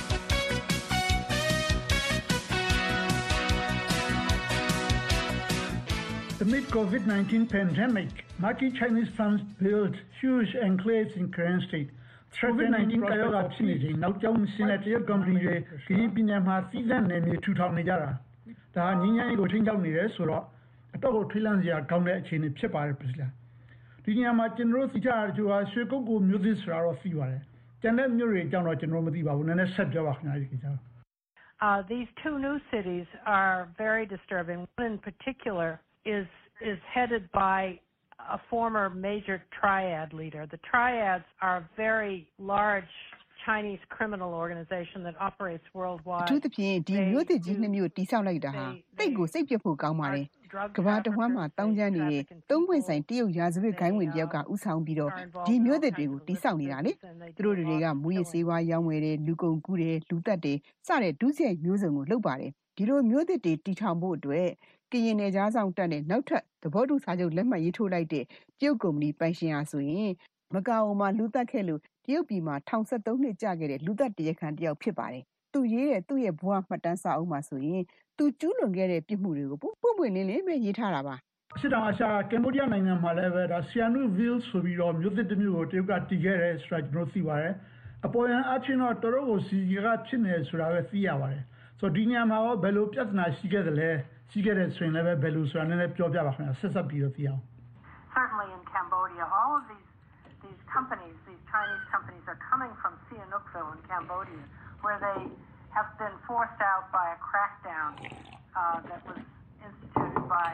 Amid COVID-19 pandemic, marquee Chinese firms built huge enclaves in Karen State. COVID-19 ကရောဂါဖြစ်နေချိန်နောက်ကျောင်းရှင်းတဲ့တရုတ်ကုမ္ပဏီတွေကရင်ပြည်နယ်မှာစီးစံနယ်မြေထူထောင်နေကြတာဒါငင်းငယ်ကိုထိန်းချုပ်နေတယ်ဆိုတော့အတော့ကိုထိလန့်စရာကောင်းတဲ့အခြေအနေဖြစ်ပါတယ်ပြည်လားဒီညမှာကျွန်တော်သိကြတာကြိုးရွှေကုတ်ကိုမျိုးသစ်ဆိုတာတော့သိပါတယ်ကျန်တဲ့မျိုးတွေအကြောင်းတော့ကျွန်တော်မသိပါဘူးနည်းနည်းဆက်ပြောပါခင်ဗျာဒီကိစ္စ These two new cities are very disturbing. One in particular is headed by a former major triad leader. The triads are very large Chinese criminal organization that operates worldwide. အထူးသဖြင့်ဒီမျိုးသစ်ကြီးနှစ်မျိုးတိစောက်လိုက်တာဟာတိတ်ကိုစိတ်ပြတ်ဖို့ကောင်းပါတယ်။ကမ္ဘာတစ်ဝန်းမှာတောင်းကျမ်းနေတဲ့သုံးပွင့်ဆိုင်တရုတ်ရာဇဝတ်ဂိုင်းဝင်တယောက်ကဥဆောင်ပြီးတော့ဒီမျိုးသစ်တွေကိုတိစောက်နေတာလေ။သူတို့တွေကမူရစေဝါရောင်းဝယ်တယ်လူကုန်ကူးတယ်လူတက်တယ်စတဲ့ဒုစရိုက်မျိုးစုံကိုလုပ်ပါတယ်။ဒီလိုမျိုးသစ်တွေတီထောင်ဖို့အတွက်ကရင်နယ်ကြားဆောင်တက်နဲ့နောက်ထပ်သဘောတူစာချုပ်လက်မှတ်ရေးထိုးလိုက်တဲ့တရုတ်ကုမ္ပဏီပိုင်ရှင်ဟာဆိုရင်မကာအိုမှာလူတက်ခဲ့လို့တရုတ်ပြည်မှာ13နှစ်ကြာခဲ့တဲ့လူသက်တရားခံတယောက်ဖြစ်ပါတယ်။သူရေးတဲ့သူ့ရဲ့ဘဝမှတ်တမ်းစာအုပ်မှာဆိုရင်သူကျူးလွန်ခဲ့တဲ့ပြစ်မှုတွေကိုပွင့်ပွင့်လင်းလင်းပဲရေးထားတာပါ။အရှေ့တောင်အာရှကမ်ဘောဒီးယားနိုင်ငံမှာလည်းပဲဒါဆီယန်နူဗီလ်ဆိုပြီးတော့မြို့သစ်တစ်မြို့ကိုတရုတ်ကတည်ခဲ့တယ်ဆိုတာကျွန်တော်သိပါတယ်။အပေါ်ယံအချင်းတော့တော်တော်ကိုစီကဖြစ်နေဆိုတာပဲသိရပါတယ်။ဆိုတော့ဒီညမှာရောဘယ်လိုပြဿနာရှိခဲ့တယ်လဲရှိခဲ့တဲ့ဆိုရင်လည်းဘယ်လိုဆိုတာနည်းနည်းပြောပြပါခင်ဗျာဆက်ပြီးတော့သိအောင်။ Certainly in Cambodia all of these companies, these Chinese companies are coming from Sihanoukville in Cambodia, where they have been forced out by a crackdown that was instituted by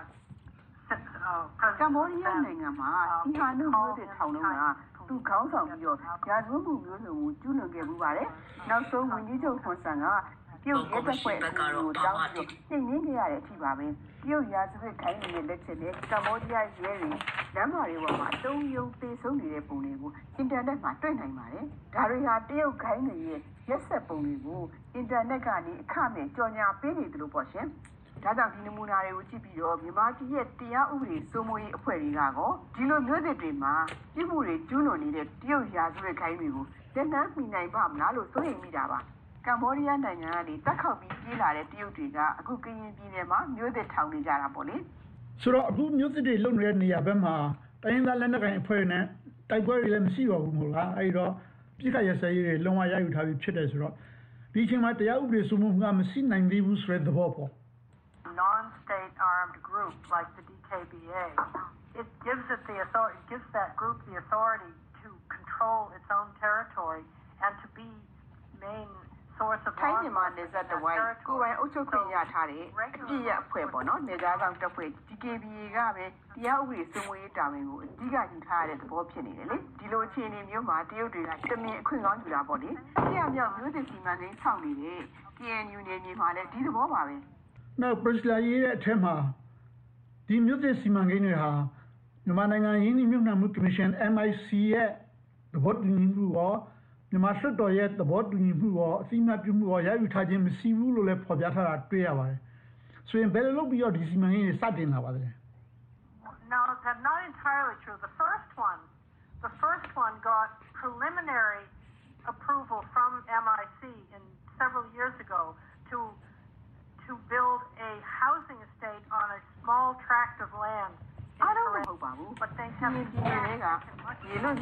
Cambodia နိုင်ငံမှာဒီဟာမျိုးမျိုးတွေထောင်လုံးကသူခေါင်းဆောင်ပြီးတော့ရာဇဝတ်မှုမျိုးစုံကိုကျူးလွန်ခဲ့မှုပါတယ်။နောက်ဆုံးဝန်ကြီးချုပ်ခွန်ဆန်ကပြုတ်ရဲတဲ့ဖွဲ့ကိုတောင်းပြီးနှိမ်နင်းခဲ့ရတဲ့အထိပါပဲ။ပြုတ်ရာဇဝတ်ခိုင်းနေတဲ့လက်ချက်နဲ့ကမ္ဘောဒီးယားရဲတွေလမ်းမတွေပေါ်မှာတုံးယုံသေးဆုံးနေတဲ့ပုံတွေကိုအင်တာနက်မှာတွေ့နိုင်ပါတယ်။ဒါတွေဟာတရုတ်ခိုင်းတွေရဲ့ရက်ဆက်ပုံတွေကိုအင်တာနက်ကနေအခမဲ့ကြော်ညာပေးနေတယ်လို့ပေါ့ရှင်။ဒါကြောင့်ဒီနမူနာတွေကိုကြည့်ပြီးတော့မြန်မာပြည်ရဲ့တရားဥပဒေစိုးမိုးရေးအဖွဲ့တွေကကောဒီလိုမျိုးတွေမှာပြစ်မှုတွေကျူးလွန်နေတဲ့တရုတ်ရာဇဝတ်ခိုင်းတွေကိုလက်နက်မိနိုင်ပါမလားလို့စိုးရိမ်မိတာပါ။ကမ္ဘောဒီးယားနိုင်ငံကနေတက်ခောက်ပြီးပြေးလာတဲ့တရုတ်တွေကအခုကရင်ပြည်နယ်မှာမျိုးသစ်ထောင်နေကြတာပေါ့လေဆိုတော့အခုမျိုးသစ်တွေလုံနေတဲ့နေရာဘက်မှာတိုင်းသားလက်နက်ကိုင်အဖွဲ့နဲ့တိုက်ပွဲတွေလည်းမရှိပါဘူးမို့လားအဲဒီတော့ပြစ်ခတ်ရစရေးတွေလုံဝရယူထားပြီးဖြစ်တယ်ဆိုတော့ဒီအချိန်မှာတရားဥပဒေစိုးမိုးမှုကမရှိနိုင်သေးဘူးဆိုတဲ့သဘောပေါ့ non-state armed group like the DKBA it gives that group the authority to control its own territory and to be main source of ထိုင်းမြန်မာနယ်စပ်တဝိုင်းကိုယ်ပိုင်အုပ်ချုပ်ခွင့်ရထားတဲ့အပြည့်ရအဖွဲ့ပေါ့နော်နေသားဆောင်တပ်ဖွဲ့ DKBA ကပဲတရားဥပဒေစိုးမိုးရေးတာဝန်ကိုအကြီးအကျယ်ယူထားရတဲ့သဘောဖြစ်နေတယ်လေဒီလိုအခြေအနေမျိုးမှာတရုတ်တွေကတမင်အခွင့်ကောင်းယူတာပေါ့လေတရားမြောက်မျိုးသစ်စီမံကိန်းဆောက်နေတဲ့ KNU နယ်မြေမှာလည်းဒီသဘောပါပဲနောက်ပရစ်လာရေးတဲ့အထက်မှာဒီမျိုးသစ်စီမံကိန်းတွေဟာမြန်မာနိုင်ငံရင်းနှီးမြှုပ်နှံမှုကော်မရှင် MIC ရဲ့သဘောတူညီမှုရောမြန်မာစစ်တော်ရဲ့သဘောတူညီမှုရောအသိအမှတ်ပြုမှုရောရယူထားခြင်းမရှိဘူးလို့လည်းဖော်ပြထားတာတွေ့ရပါတယ်။ဆိုရင်ဘယ်လိုလုပ်ပြီးတော့ဒီစီမံကိန်းတွေစတင်လာပါလဲ။ No, that's not entirely true. The first one got preliminary approval from MIC several years ago to build a housing estate on a small tract of land. I don't know about you, but they have been doing it. You know,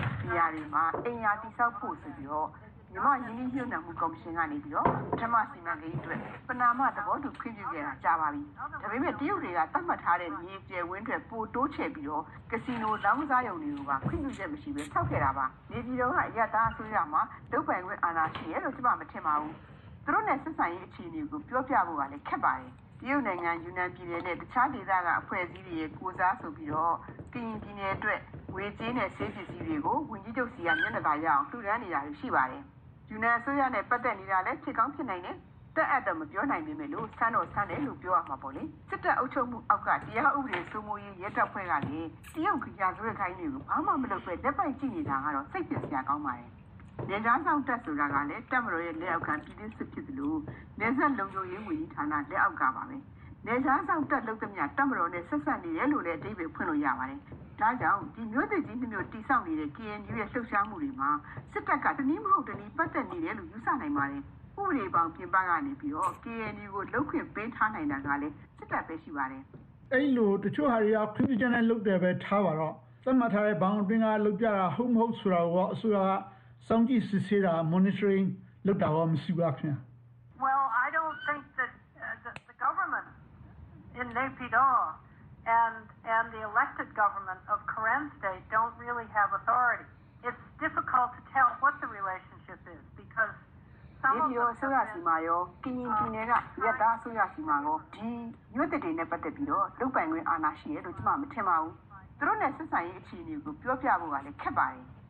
in your dissolve possible. You might need you know who comes in any deal. Tamasi Magate, Panama, the water preview Java. The women deal with a Tamatari, the winter poor Doche Bio, Casino, Lamzayo, Queen Jemshi, Takeraba, Nidio, Yata, Suyama, Dopen with Anna, Matema. Through necessary chini, Piopiabu, and Cabari. တရုတ်နိုင်ငံယူနန်ပြည်နယ်နဲ့တခြားဒေသကအဖွဲ့အစည်းတွေရဲ့ကိုစားဆိုပြီးတော့ကရင်ပြည်နယ်အတွက်ဝေကြေးနဲ့ဆေးပစ္စည်းတွေကိုဝန်ကြီးချုပ်စီကမျက်နှာသာရအောင်လှူဒါန်းနေတာရှိပါတယ်။ယူနန်အစိုးရနဲ့ပတ်သက်နေတာလည်းဖြစ်ကောင်းဖြစ်နိုင်တယ်။တက်အပ်တော့မပြောနိုင်ပေမဲ့လို့ဆန်းတော့ဆန်းတယ်လို့ပြောရမှာပေါ့လေ။စစ်တပ်အုပ်ချုပ်မှုအောက်ကတရားဥပဒေစိုးမိုးရေးရဲတပ်ဖွဲ့ကလည်းတရုတ်ကြာဆွဲခိုင်းတွေကိုဘာမှမလုပ်ပဲလက်ပိုက်ကြည့်နေတာကတော့စိတ်ပြစရာကောင်းပါတယ်။နေကြားဆောင်တက်ဆိုတာကလည်းတပ်မတော်ရဲ့လက်အောက်ခံပြည်သူစစ်ဖြစ်သလိုနေဆက်လုံခြုံရေးဝန်ကြီးဌာနလက်အောက်ကပါပဲနေကြားဆောင်တက်လုပ်သမျှတပ်မတော်နဲ့ဆက်ဆက်နေရလို့လည်းအဓိပ္ပာယ်ဖွင့်လို့ရပါတယ်ဒါကြောင့်ဒီမျိုးသစ်ကြီးမျိုးတိစောက်နေတဲ့ KNU ရဲ့လှုပ်ရှားမှုတွေမှာစစ်တပ်ကတနည်းမဟုတ်တနည်းပတ်သက်နေတယ်လို့ယူဆနိုင်ပါတယ်ဥပဒေပေါင်းပြင်ပကနေပြီးတော့ KNU ကိုလှုပ်ခွင့်ပေးထားနိုင်တာကလည်းစစ်တပ်ပဲရှိပါတယ်အဲ့လိုတချို့ဟာတွေကခွင့်ပြုချက်နဲ့လုပ်တယ်ပဲထားပါတော့သတ်မှတ်ထားတဲ့ဘောင်အတွင်းကလုပ်ကြတာဟုတ်မဟုတ်ဆိုတာကိုအစိုးရကစောင့်ကြည့်စစ်ဆေးတာ monitoring လုပ်တာရောမရှိပါခင်ဗျာ Well, I don't think that the government in Naypyidaw and the elected government of Karen State don't really have authority. It's difficult to tell what the relationship is because some of theဆိုရစီမာရောကင်းပြည်နယ်ကရက်သားဆိုရစီမာရောဒီရွတ်တဲ့နဲ့ပတ်သက်ပြီးတော့လုပ်ပိုင်ခွင့်အာဏာရှိရလို့ကျွန်မမထင်ပါဘူးသူတို့နဲ့ဆက်ဆံရေးအခြေအနေကိုပြောပြဖို့ကလည်းခက်ပါတယ်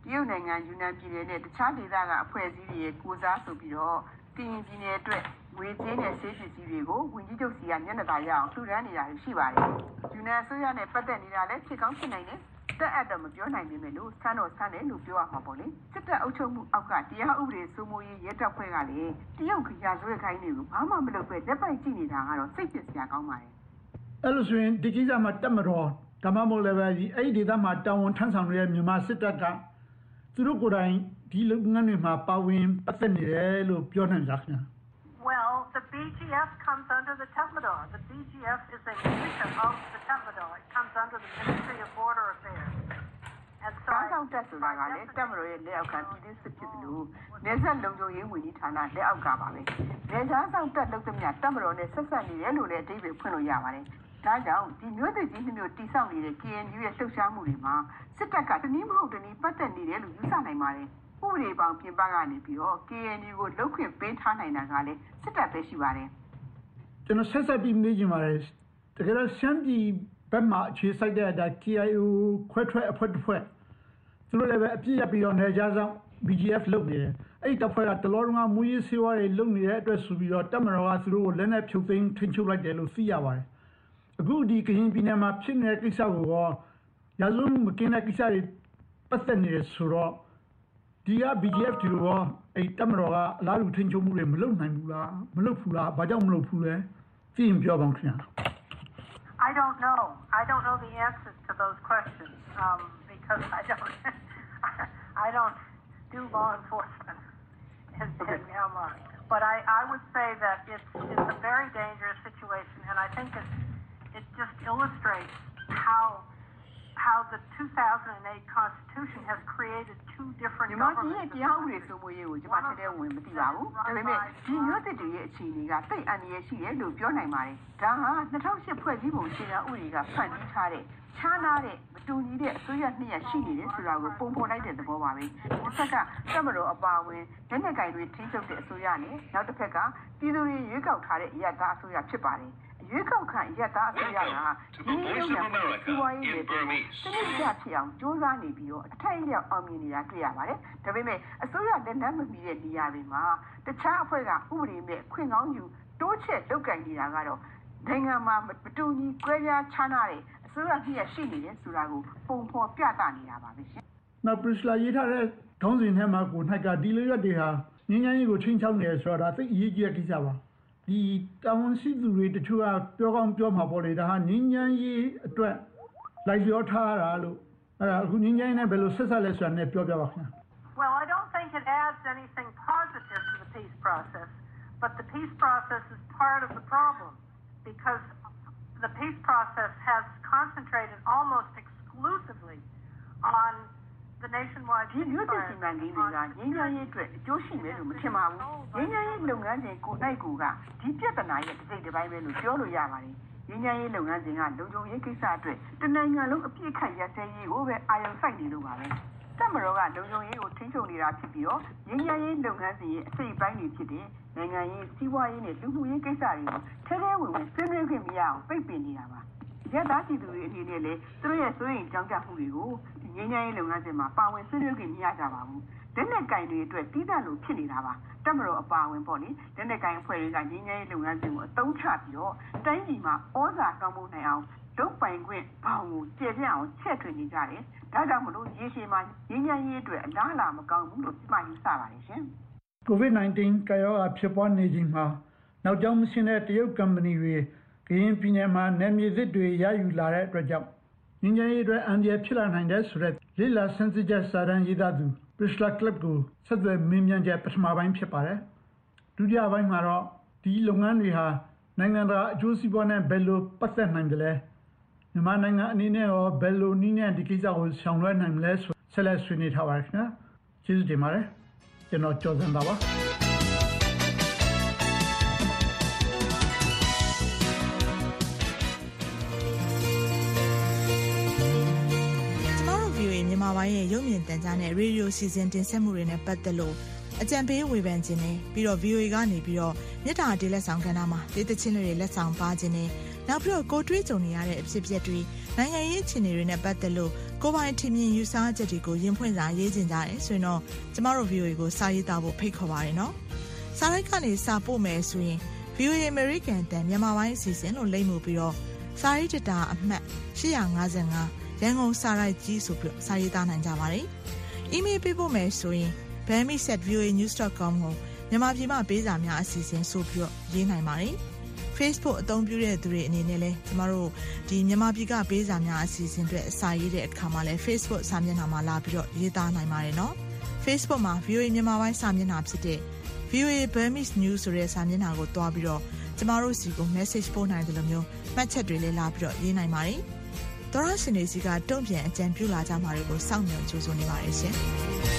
တရုတ်နိုင်ငံယူနန်ပြည်နယ်နဲ့တခြားဒေသကအဖွဲ့အစည်းတွေရဲ့ကိုစားဆိုပြီးတော့ကရင်ပြည်နယ်အတွက်ငွေကြေးနဲ့ဆေးပစ္စည်းတွေကိုဝန်ကြီးချုပ်စီကမျက်နှာသာရအောင်လှူဒါန်းနေတာရှိပါတယ်။ယူနန်အစိုးရနဲ့ပတ်သက်နေတာလည်းဖြစ်ကောင်းဖြစ်နိုင်တယ်။တက်အပ်တော့မပြောနိုင်ပေမဲ့လို့ဆန်းတော့ဆန်းတယ်လို့ပြောရမှာပေါ့လေ။စစ်တပ်အုပ်ချုပ်မှုအောက်ကတရားဥပဒေစိုးမိုးရေးရဲတပ်ဖွဲ့ကလည်းတရုတ်ရာဇဝတ်ခိုင်းတွေကိုဘာမှမလုပ်ပဲလက်ပိုက်ကြည့်နေတာကတော့စိတ်ပစ်စရာကောင်းပါတယ်။အဲ့လိုဆိုရင်ဒီကိစ္စမှာတက်မတော်ဒါမှမဟုတ်လည်းပဲအဲ့ဒီဒေသမှာတာဝန်ထမ်းဆောင်နေတဲ့မြန်မာစစ်တပ်ကသူတို့ကိုယ်တိုင်ဒီလုပ်ငန်းတွေမှာပါဝင်ပတ်သက်နေတယ်လို့ပြောနိုင်ကြခင်။ Well, the BGF comes under the Tatmadaw. The BGF is a division of the Tatmadaw. It comes under the Ministry of Border Affairs. And so ဆောင်တက်ဆိုတာကလည်းတက်မတော်ရဲ့လက်အောက်ကပြည်သူစစ်ဖြစ်လို့နေဆက်လုံခြုံရေးဝန်ကြီးဌာနလက်အောက်ကပါပဲ။နေကြားဆောင်တက်လုပ်တဲ့မြတ်တက်မတော်နဲ့ဆက်ဆက်နေတယ်လို့လည်းအတိတ်ပဲဖွင့်လို့ရပါတယ်။ဒါကြောင့်ဒီမျိုးတွေကြီးမျိုးတိဆောက်နေတဲ့ KNU ရဲ့လှုပ်ရှားမှုတွေမှာစစ်တပ်ကတနည်းမဟုတ်တနည်းပတ်သက်နေတယ်လို့ယူဆနိုင်ပါတယ်။ဥပဒေပေါင်းပြင်ပကနေပြီးတော့ KNU ကိုလုတ်ခွင့်ပေးထားနိုင်တာကလည်းစစ်တပ်ပဲရှိပါတယ်။ကျွန်တော်ဆက်ဆက်ပြီးမေးချင်ပါတယ်။တကယ်တော့ရှမ်းပြည်ဘက်မှာအခြေစိုက်တဲ့အတိုင်း KIO ခွဲထွက်အဖွဲ့တစ်ဖွဲ့သူတို့လည်းပဲအပြစ်ရပြီးတော့နေကြဆောင် BGF လုပ်နေတယ်။အဲ့ဒီတပ်ဖွဲ့ကတလောလုံးကမူရေးစေဝါတွေလုပ်နေတဲ့အတွက်ဆိုပြီးတော့တပ်မတော်ကသူတို့ကိုလက်နက်ဖြုတ်သိမ်းထိန်းချုပ်လိုက်တယ်လို့သိရပါတယ်။အခုဒီကရင်ပြည်နယ်မှာဖြစ်နေတဲ့ကိစ္စကိုရာဇဝတ်မှုမကင်းတဲ့ကိစ္စတွေပတ်သက်နေတယ်ဆိုတော့ဒီက BGF တွေရောအဲ့တပ်မတော်ကအလားတူထိန်းချုပ်မှုတွေမလုပ်နိုင်ဘူးလားမလုပ်ဘူးလားဘာကြောင့်မလုပ်ဘူးလဲသိရင်ပြောပါခင်ဗျာ I don't know the answers to those questions because I don't do law enforcement in Myanmar. But I would say that it's a very dangerous situation, and I think it just illustrates how the 2008 Constitution has created two different governments. တရားဥပဒေစိုးမိုးရေးကိုကျွန်မထည့်တဲ့ဝင်မသိပါဘူး။ဒါပေမဲ့ဒီမျိုးတစ်တွေရဲ့အခြေအနေကတိတ်အန္တရာယ်ရှိတယ်လို့ပြောနိုင်ပါတယ်။ဒါဟာ2008ဖွဲ့စည်းပုံအခြေခံဥပဒေကဖန်တီးထားတဲ့ခြားနာတဲ့မတူညီတဲ့အစိုးရနှစ်ရပ်ရှိနေတယ်ဆိုတာကိုပုံဖော်လိုက်တဲ့သဘောပါပဲ။တစ်ခါကတပ်မတော်အပါအဝင်လက်နက်ကိုင်တွေထိန်းချုပ်တဲ့အစိုးရနဲ့နောက်တစ်ဖက်ကပြည်သူတွေရွေးကောက်ထားတဲ့အရပ်သားအစိုးရဖြစ်ပါတယ်။ရွေးကောက်ခံရပ်သားအစိုးရကဒီလိုမျိုးနဲ့စီးပွားရေးတွေတနည်းကြဖြစ်အောင်ကြိုးစားနေပြီးတော့အထိုက်အလျောက်အောင်မြင်နေတာတွေ့ရပါတယ်။ဒါပေမဲ့အစိုးရလက်နက်မမီတဲ့နေရာတွေမှာတခြားအဖွဲ့ကဥပဒေမဲ့ခွင့်ကောင်းယူတိုးချက်လုပ်ကင်နေတာကတော့နိုင်ငံမှာမတူညီကွဲပြားခြားနာတဲ့အစိုးရကြီးရရှိနေတယ်ဆိုတာကိုပုံဖော်ပြသနေတာပါပဲရှင်။နောက်ပရိစလာရေးထားတဲ့ခေါင်းစဉ်ထဲမှာကို၌ကဒီလိုရက်တွေဟာငြိမ်းချမ်းရေးကိုချင်းချောင်းနေတယ်ဆိုတာသိအရေးကြီးတဲ့ကိစ္စပါ။ဒီတာဝန်ရှိသူတွေတချို့ကပြောကောင်းပြောမှာပေါ့လေဒါဟာငြိမ်းချမ်းရေးအတွက်လိုက်လျောထားတာလို့အဲ့ဒါအခုငြိမ်းချမ်းရေးနဲ့ဘယ်လိုဆက်ဆက်လဲဆိုတာနဲ့ပြောပြပါခင်ဗျာ Well, I don't think it adds anything positive to the peace process, but the peace process is part of the problem because the peace process has concentrated almost exclusively on the nationwide peace process. ဒီစီမံကိန်းတွေကငြိမ်းချမ်းရေးအတွက်အကျိုးရှိမယ်လို့မထင်ပါဘူး။ငြိမ်းချမ်းရေးလုပ်ငန်းစဉ်ကိုနိုင်ကူကဒီပြဿနာရဲ့တစ်စိတ်တစ်ပိုင်းပဲလို့ပြောလို့ရပါတယ်။ငြိမ်းချမ်းရေးလုပ်ငန်းစဉ်ကလုံခြုံရေးကိစ္စအတွက်တနိုင်ငံလုံးအပြည့်ခတ်ရစဲရေးကိုပဲအာရုံစိုက်နေလို့ပါပဲ။တပ်မတော်ကလုံခြုံရေးကိုထိန်းချုပ်နေတာဖြစ်ပြီးတော့ငြိမ်းချမ်းရေးလုပ်ငန်းစဉ်ရဲ့အစိတ်ပိုင်းတွေဖြစ်တဲ့နိုင်ငံရေးစီးပွားရေးနဲ့လူမှုရေးကိစ္စတွေကိုထဲထဲဝင်ဝင်ဆွေးနွေးခွင့်မရအောင်ပိတ်ပင်နေတာပါ။ရသပြည်သူတွေအနေနဲ့လည်းသူတို့ရဲ့စိုးရိမ်ကြောင်းကြမှုတွေကိုငြိမ်းချမ်းရေးလုပ်ငန်းစဉ်မှာပါဝင်ဆွေးနွေးခွင့်မရကြပါဘူး။လက်နက်ကင်တွေအတွက်တီးသန့်လို့ဖြစ်နေတာပါ။တပ်မတော်အပါအဝင်ပေါ့လေလက်နက်ကင်အဖွဲ့တွေကငြိမ်းချမ်းရေးလုပ်ငန်းစဉ်ကိုအသုံးချပြီးတော့တိုင်းပြည်မှာဩဇာကောင်းမှုနိုင်အောင်လုပ်ပိုင်ခွင့်ဘောင်ကိုကျေပြန့်အောင်ချက်ထွင်နေကြတယ်။ဒါကြောင့်မလို့ရေရှည်မှာငြိမ်းချမ်းရေးအတွက်အလားအလာမကောင်းဘူးလို့မှတ်ယူဆပါတယ်ရှင်။ COVID-19 ကာရောဂါဖြစ်ပွားနေချိန်မှာနောက်ကျောင်းမရှင်းတဲ့တရုတ်ကုမ္ပဏီတွေကရင်ပြည်နယ်မှာနယ်မြေသစ်တွေရယူလာတဲ့အတွက်ကြောင့်ငြိမ်းချမ်းရေးအတွက်အန္တရာယ်ဖြစ်လာနိုင်တဲ့ဆိုတဲ့လိလာဆန်းစစ်ချက်စာတမ်းရေးသားသူ Prisla Club ကိုဆက်သွယ်မင်းမြန်ချက်ပထမပိုင်းဖြစ်ပါတယ်။ဒုတိယပိုင်းမှာတော့ဒီလုပ်ငန်းတွေဟာနိုင်ငံတကာအကျိုးစီးပွားနဲ့ဘယ်လိုပတ်သက်နိုင်ကြလဲ။မြန်မာနိုင်ငံအနေနဲ့ရောဘယ်လိုနည်းနဲ့ဒီကိစ္စကိုဆောင်ရွက်နိုင်မလဲဆိုဆက်လက်ဆွေးနွေးထားပါခင်ဗျာ။ကျေးဇူးတင်ပါတယ်။ကျွန်တော်ကျော်စံပါပါ။မြန်မာပိုင်းရဲ့ရုပ်မြင်သံကြားနဲ့ရေဒီယိုစီစဉ်တင်ဆက်မှုတွေနဲ့ပတ်သက်လို့အကြံပေးဝေဖန်ခြင်းနဲ့ပြီးတော့ VOA ကနေပြီးတော့မြစ်တာတေးလက်ဆောင်ကဏ္ဍမှာဒေသချင်းတွေလက်ဆောင်ပါခြင်းနဲ့နောက်ပြီးတော့ကိုတွေးကြုံနေရတဲ့အဖြစ်အပျက်တွေနိုင်ငံရေးအခြေအနေတွေနဲ့ပတ်သက်လို့ကိုယ်ပိုင်ထင်မြင်ယူဆချက်တွေကိုရင်းဖွင့်စာရေးချင်ကြတယ်ဆိုရင်တော့ကျမတို့ VOA ကိုစာရေးသားဖို့ဖိတ်ခေါ်ပါတယ်နော်စာရိုက်ကနေစာပို့မယ်ဆိုရင် VOA American တန်မြန်မာပိုင်းအစီအစဉ်လို့လိမ့်မှုပြီးတော့စာရေးတတာအမှတ်855ရန်ကုန်စာရိုက်ကြီးဆိုပြီးစာရေးသားနိုင်ကြပါတယ်။ email ပေးဖို့မယ်ဆိုရင် bami@voanews.com ကိုမြန်မာပြည်မှာပေးစာများအစီအစဉ်ဆိုပြီးရေးနိုင်ပါတယ်။ Facebook အသုံးပြုတဲ့သူတွေအနေနဲ့လည်းကျမတို့ဒီမြန်မာပြည်ကပေးစာများအစီအစဉ်တွေအစာရေးတဲ့အခါမှာလည်း Facebook စာမျက်နှာမှာလာပြီးတော့ရေးသားနိုင်ပါတယ်နော်။ Facebook မှာ VOA မြန်မာပိုင်းစာမျက်နှာဖြစ်တဲ့ VOA Burmese News ဆိုတဲ့စာမျက်နှာကိုတွားပြီးတော့ကျမတို့စီကို message ပို့နိုင်တယ်လို့မျိုးမှတ်ချက်တွေလည်းလာပြီးတော့ရေးနိုင်ပါတယ်။သောရရှင်တွေစီကတုံ့ပြန်အကြံပြုလာကြမှာတွေကိုစောင့်မျှော်ကြိုးစားနေပါတယ်ရှင်။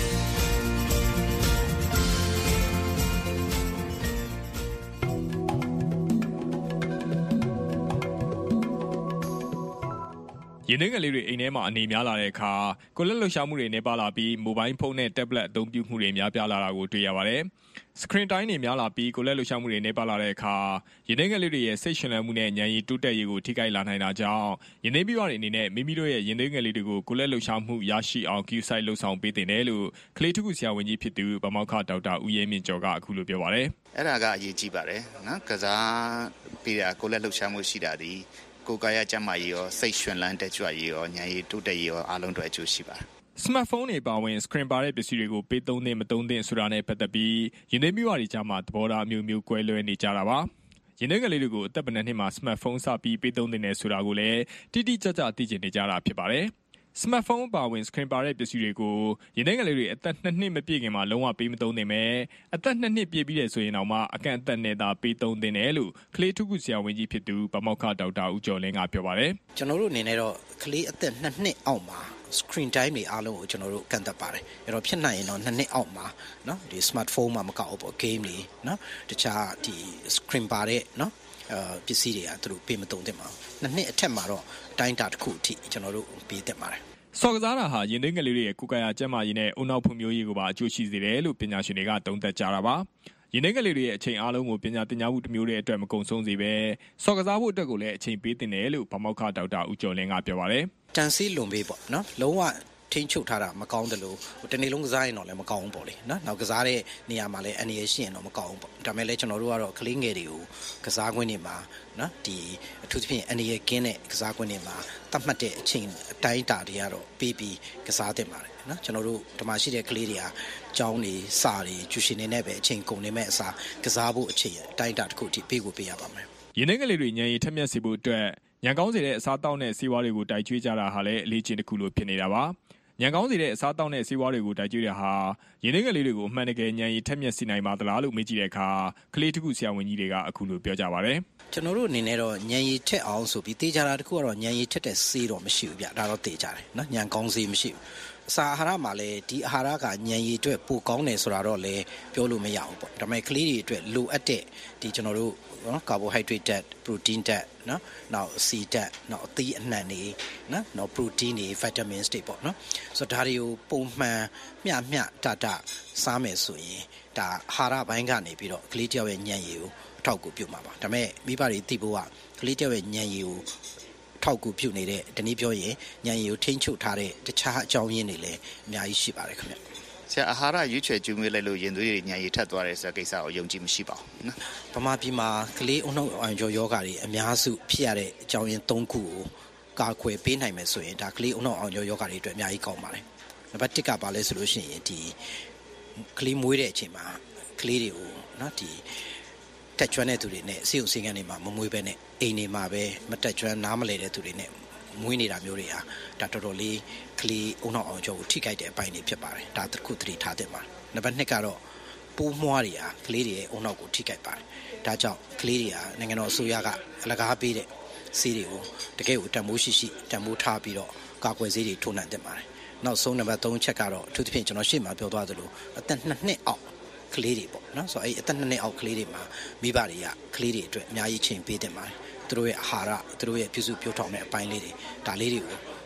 ရင်းနှီးငယ်လေးတွေအိမ်ထဲမှာအနေများလာတဲ့အခါကိုလက်လှုပ်ရှားမှုတွေနေပါလာပြီးမိုဘိုင်းဖုန်းနဲ့တက်ဘလက်အသုံးပြုမှုတွေများပြားလာတာကိုတွေ့ရပါတယ်။ Screen time တွေများလာပြီးကိုလက်လှုပ်ရှားမှုတွေနေပါလာတဲ့အခါရင်းနှီးငယ်လေးတွေရဲ့စိတ်ရှင်လန်းမှုနဲ့ဉာဏ်ရည်တိုးတက်ရေးကိုထိခိုက်လာနိုင်တာကြောင့်ရင်းနှီးပြီးွားတွေအနေနဲ့မိမိတို့ရဲ့ရင်းနှီးငယ်လေးတွေကိုကိုလက်လှုပ်ရှားမှုရရှိအောင် QSite လှုပ်ဆောင်ပေးတင်တယ်လို့ကလေးထုခုဆရာဝန်ကြီးဖြစ်သူဗမောက္ခဒေါက်တာဦးရဲမြင့်ကျော်ကအခုလိုပြောပါတယ်။အဲ့ဒါကအရေးကြီးပါတယ်နော်။ကစားပြီးတာကိုလက်လှုပ်ရှားမှုရှိတာဒီကိုယ်ကာယကျန်းမာရေးရောစိတ်ရှင်လန်းတဲ့ကြွရေးရောဉာဏ်ရည်တိုးတက်ရေးရောအားလုံးအတွက်အကျိုးရှိပါတယ်။ Smartphone တွေပါဝင် screen ပါတဲ့ပစ္စည်းတွေကိုပေးသုံးသင့်မသုံးသင့်ဆိုတာနဲ့ပတ်သက်ပြီးရင်းနှီးပြီးွားတွေကြားမှာသဘောထားအမျိုးမျိုးကွဲလွဲနေကြတာပါ။ရင်းနှီးငယ်လေးတွေကိုအသက်ဘယ်နှစ်နှစ်မှာ smartphone စပြီးပေးသုံးသင့်တယ်ဆိုတာကိုလည်းတိတိကျကျသိကျင်နေကြတာဖြစ်ပါတယ်။ Smartphone ပါဝင် screen ပါတဲ့ပစ္စည်းတွေကိုရင်းနှီးငယ်လေးတွေအသက်2နှစ်မပြည့်ခင်မှာလုံးဝပေးမသုံးသင့်ပဲအသက်2နှစ်ပြည့်ပြီးတဲ့ဆိုရင်တော့မှအကန့်အသတ်နဲ့သာပေးသုံးသင့်တယ်လို့ကလေးထုခုဆရာဝန်ကြီးဖြစ်သူဗမောက္ခဒေါက်တာဦးကျော်လင်းကပြောပါတယ်။ကျွန်တော်တို့အနေနဲ့တော့ကလေးအသက်2နှစ်အောက်မှာscreen time တွေအားလုံးကိုကျွန်တော်တို့ကန့်သတ်ပါတယ်အဲ့တော့ဖြစ်နိုင်ရင်တော့2နှစ်အောက်မှာเนาะဒီ smartphone မှာမကောက်ဘူးပေါ့ game တွေเนาะတခြားဒီ screen ပါတဲ့เนาะပစ္စည်းတွေကသူတို့ပေးမသုံးသင့်ပါဘူး2နှစ်အထက်မှာတော့အတိုင်းအတာတစ်ခုအထိကျွန်တော်တို့ပေးသင့်ပါတယ်စော်ကစားတာဟာရင်းနှီးငယ်လေးတွေရဲ့ကိုယ်ကာယကျန်းမာရေးနဲ့အုံနောက်ဖွံ့ဖြိုးရေးကိုပါအကျိုးရှိစေတယ်လို့ပညာရှင်တွေကသုံးသပ်ကြတာပါရင်းနှီးငယ်လေးတွေရဲ့အချိန်အားလုံးကိုပညာသင်ကြားမှုတစ်မျိုးတည်းအတွက်မကုန်ဆုံးစေပဲစော်ကစားဖို့အတွက်ကိုလည်းအချိန်ပေးသင့်တယ်လို့ဗမောက္ခဒေါက်တာဦးကျော်လင်းကပြောပါတယ်တန်စီးလွန်ပေးပေါ့เนาะလုံးဝထိန်းချုပ်ထားတာမကောင်းတယ်လို့တနေ့လုံးကစားရင်တော့လည်းမကောင်းဘူးပေါ့လေနော်နောက်ကစားတဲ့နေရာမှာလည်းအနေရရှိရင်တော့မကောင်းဘူးပေါ့ဒါပေမဲ့လည်းကျွန်တော်တို့ကတော့ကလေးငယ်တွေကိုကစားကွင်းတွေမှာနော်ဒီအထူးသဖြင့်အနေရကင်းတဲ့ကစားကွင်းတွေမှာတတ်မှတ်တဲ့အချိန်အတိုင်းတာတွေကတော့ပေးပြီးကစားသင့်ပါတယ်နော်ကျွန်တော်တို့ဒီမှာရှိတဲ့ကလေးတွေကကျောင်းတွေစာတွေကျူရှင်တွေနဲ့ပဲအချိန်ကုန်နေမဲ့အစားကစားဖို့အချိန်အတိုင်းတာတစ်ခုအထိပေးကိုပေးရပါမယ်ရင်းနှီးငယ်လေးတွေဉာဏ်ရည်ထက်မြက်စေဖို့အတွက်ဉာဏ်ကောင်းစေတဲ့အစားအသောက်နဲ့ဆေးဝါးတွေကိုတိုက်ကျွေးကြတာဟာလည်းအလေးချင်းတစ်ခုလိုဖြစ်နေတာပါဉာဏ်ကောင်းစေတဲ့အစားအသောက်နဲ့ဆေးဝါးတွေကိုတိုက်ကျွေးတဲ့ဟာရင်းနှီးငယ်လေးတွေကိုအမှန်တကယ်ဉာဏ်ရည်ထက်မြက်စေနိုင်ပါသလားလို့မေးကြည့်တဲ့အခါကလေးထုခုဆရာဝန်ကြီးတွေကအခုလိုပြောကြပါတယ်ကျွန်တော်တို့အနေနဲ့တော့ဉာဏ်ရည်ထက်အောင်ဆိုပြီးတေးကြတာတခုကတော့ဉာဏ်ရည်ထက်တဲ့ဆေးတော့မရှိဘူးဗျဒါတော့တေးကြတယ်နော်ဉာဏ်ကောင်းစေမရှိဘူးအစာအာဟာရမှာလည်းဒီအာဟာရကဉာဏ်ရည်အတွက်ပိုကောင်းတယ်ဆိုတာတော့လည်းပြောလို့မရဘူးပေါ့ဒါပေမဲ့ကလေးတွေအတွက်လိုအပ်တဲ့ဒီကျွန်တော်တို့နော် carbohydrate ဓာတ် protein ဓာတ်နော်နောက် C ဓာတ်နောက်အသီးအနှံတွေနော်နောက် protein တွေ vitamins တွေပေါ့နော်ဆိုတော့ဒါတွေကိုပုံမှန်မျှတစားမယ်ဆိုရင်ဒါအာဟာရပိုင်းကနေပြီးတော့ကလေးတယောက်ရဲ့ဉာဏ်ရည်ကိုအထောက်အကူပြုမှာပါဒါပေမဲ့မိဘတွေသိဖို့ကကလေးတယောက်ရဲ့ဉာဏ်ရည်ကိုထောက်ကူပြုနေတဲ့ဒီနေ့ပြောရင်ဉာဏ်ရည်ကိုထိန်းချုပ်ထားတဲ့တခြားအကြောင်းရင်းတွေလည်းအများကြီးရှိပါတယ်ခင်ဗျဆရာအာဟာရရွေးချယ်ကျွေးမွေးလိုက်လို့ရင်သွေးတွေဉာဏ်ရည်ထက်သွားတယ်ဆိုတဲ့ကိစ္စကိုယုံကြည်မရှိပါဘူးနော်ဗမာပြည်မှာကလေးအုံနောက်အာရုံယောဂတွေအများစုဖြစ်ရတဲ့အကြောင်းရင်း၃ခုကိုကာကွယ်ပေးနိုင်မယ်ဆိုရင်ဒါကလေးအုံနောက်အာရုံယောဂတွေအတွက်အများကြီးကောင်းပါတယ်နံပါတ်1ကပါလဲဆိုလို့ရှိရင်ဒီကလေးမွေးတဲ့အချိန်မှာကလေးတွေကိုနော်ဒီတက်ကျွမ်းတဲ့သူတွေနဲ့ဆေးရုံဆေးခန်းတွေမှာမမွေးဘဲနဲ့အိမ်တွေမှာပဲမတက်ကျွမ်းနားမလဲတဲ့သူတွေနဲ့မွေးနေတာမျိုးတွေဟာဒါတော်တော်လေးကလေးအုံနောက်အောင်ကျော်ကိုထိခိုက်တဲ့အပိုင်းတွေဖြစ်ပါတယ်ဒါတစ်ခုသတိထားသင့်ပါတယ်နံပါတ်2ကတော့ပိုးမွှားတွေဟာကလေးတွေရဲ့အုံနောက်ကိုထိခိုက်ပါတယ်ဒါကြောင့်ကလေးတွေဟာနိုင်ငံတော်အစိုးရကအလကားပေးတဲ့ဆေးတွေကိုတကယ်ကိုတန်ဖိုးရှိတန်ဖိုးထားပြီးတော့ကာကွယ်ဆေးတွေထိုးနှံသင့်ပါတယ်နောက်ဆုံးနံပါတ်3ချက်ကတော့အထူးသဖြင့်ကျွန်တော်ရှေ့မှာပြောသွားသလိုအသက်2နှစ်အောက်ကလေးတွေပေါ့နော်ဆိုတော့အဲ့အသက်2နှစ်အောက်ကလေးတွေမှာမိဘတွေကကလေးတွေအတွက်အများကြီးချိန်ပေးသင့်ပါတယ်သူတို့ရဲ့အာဟာရသူတို့ရဲ့ပြုစုပြောင်းထောင်တဲ့အပိုင်းလေးတွေဒါလေးတွေကို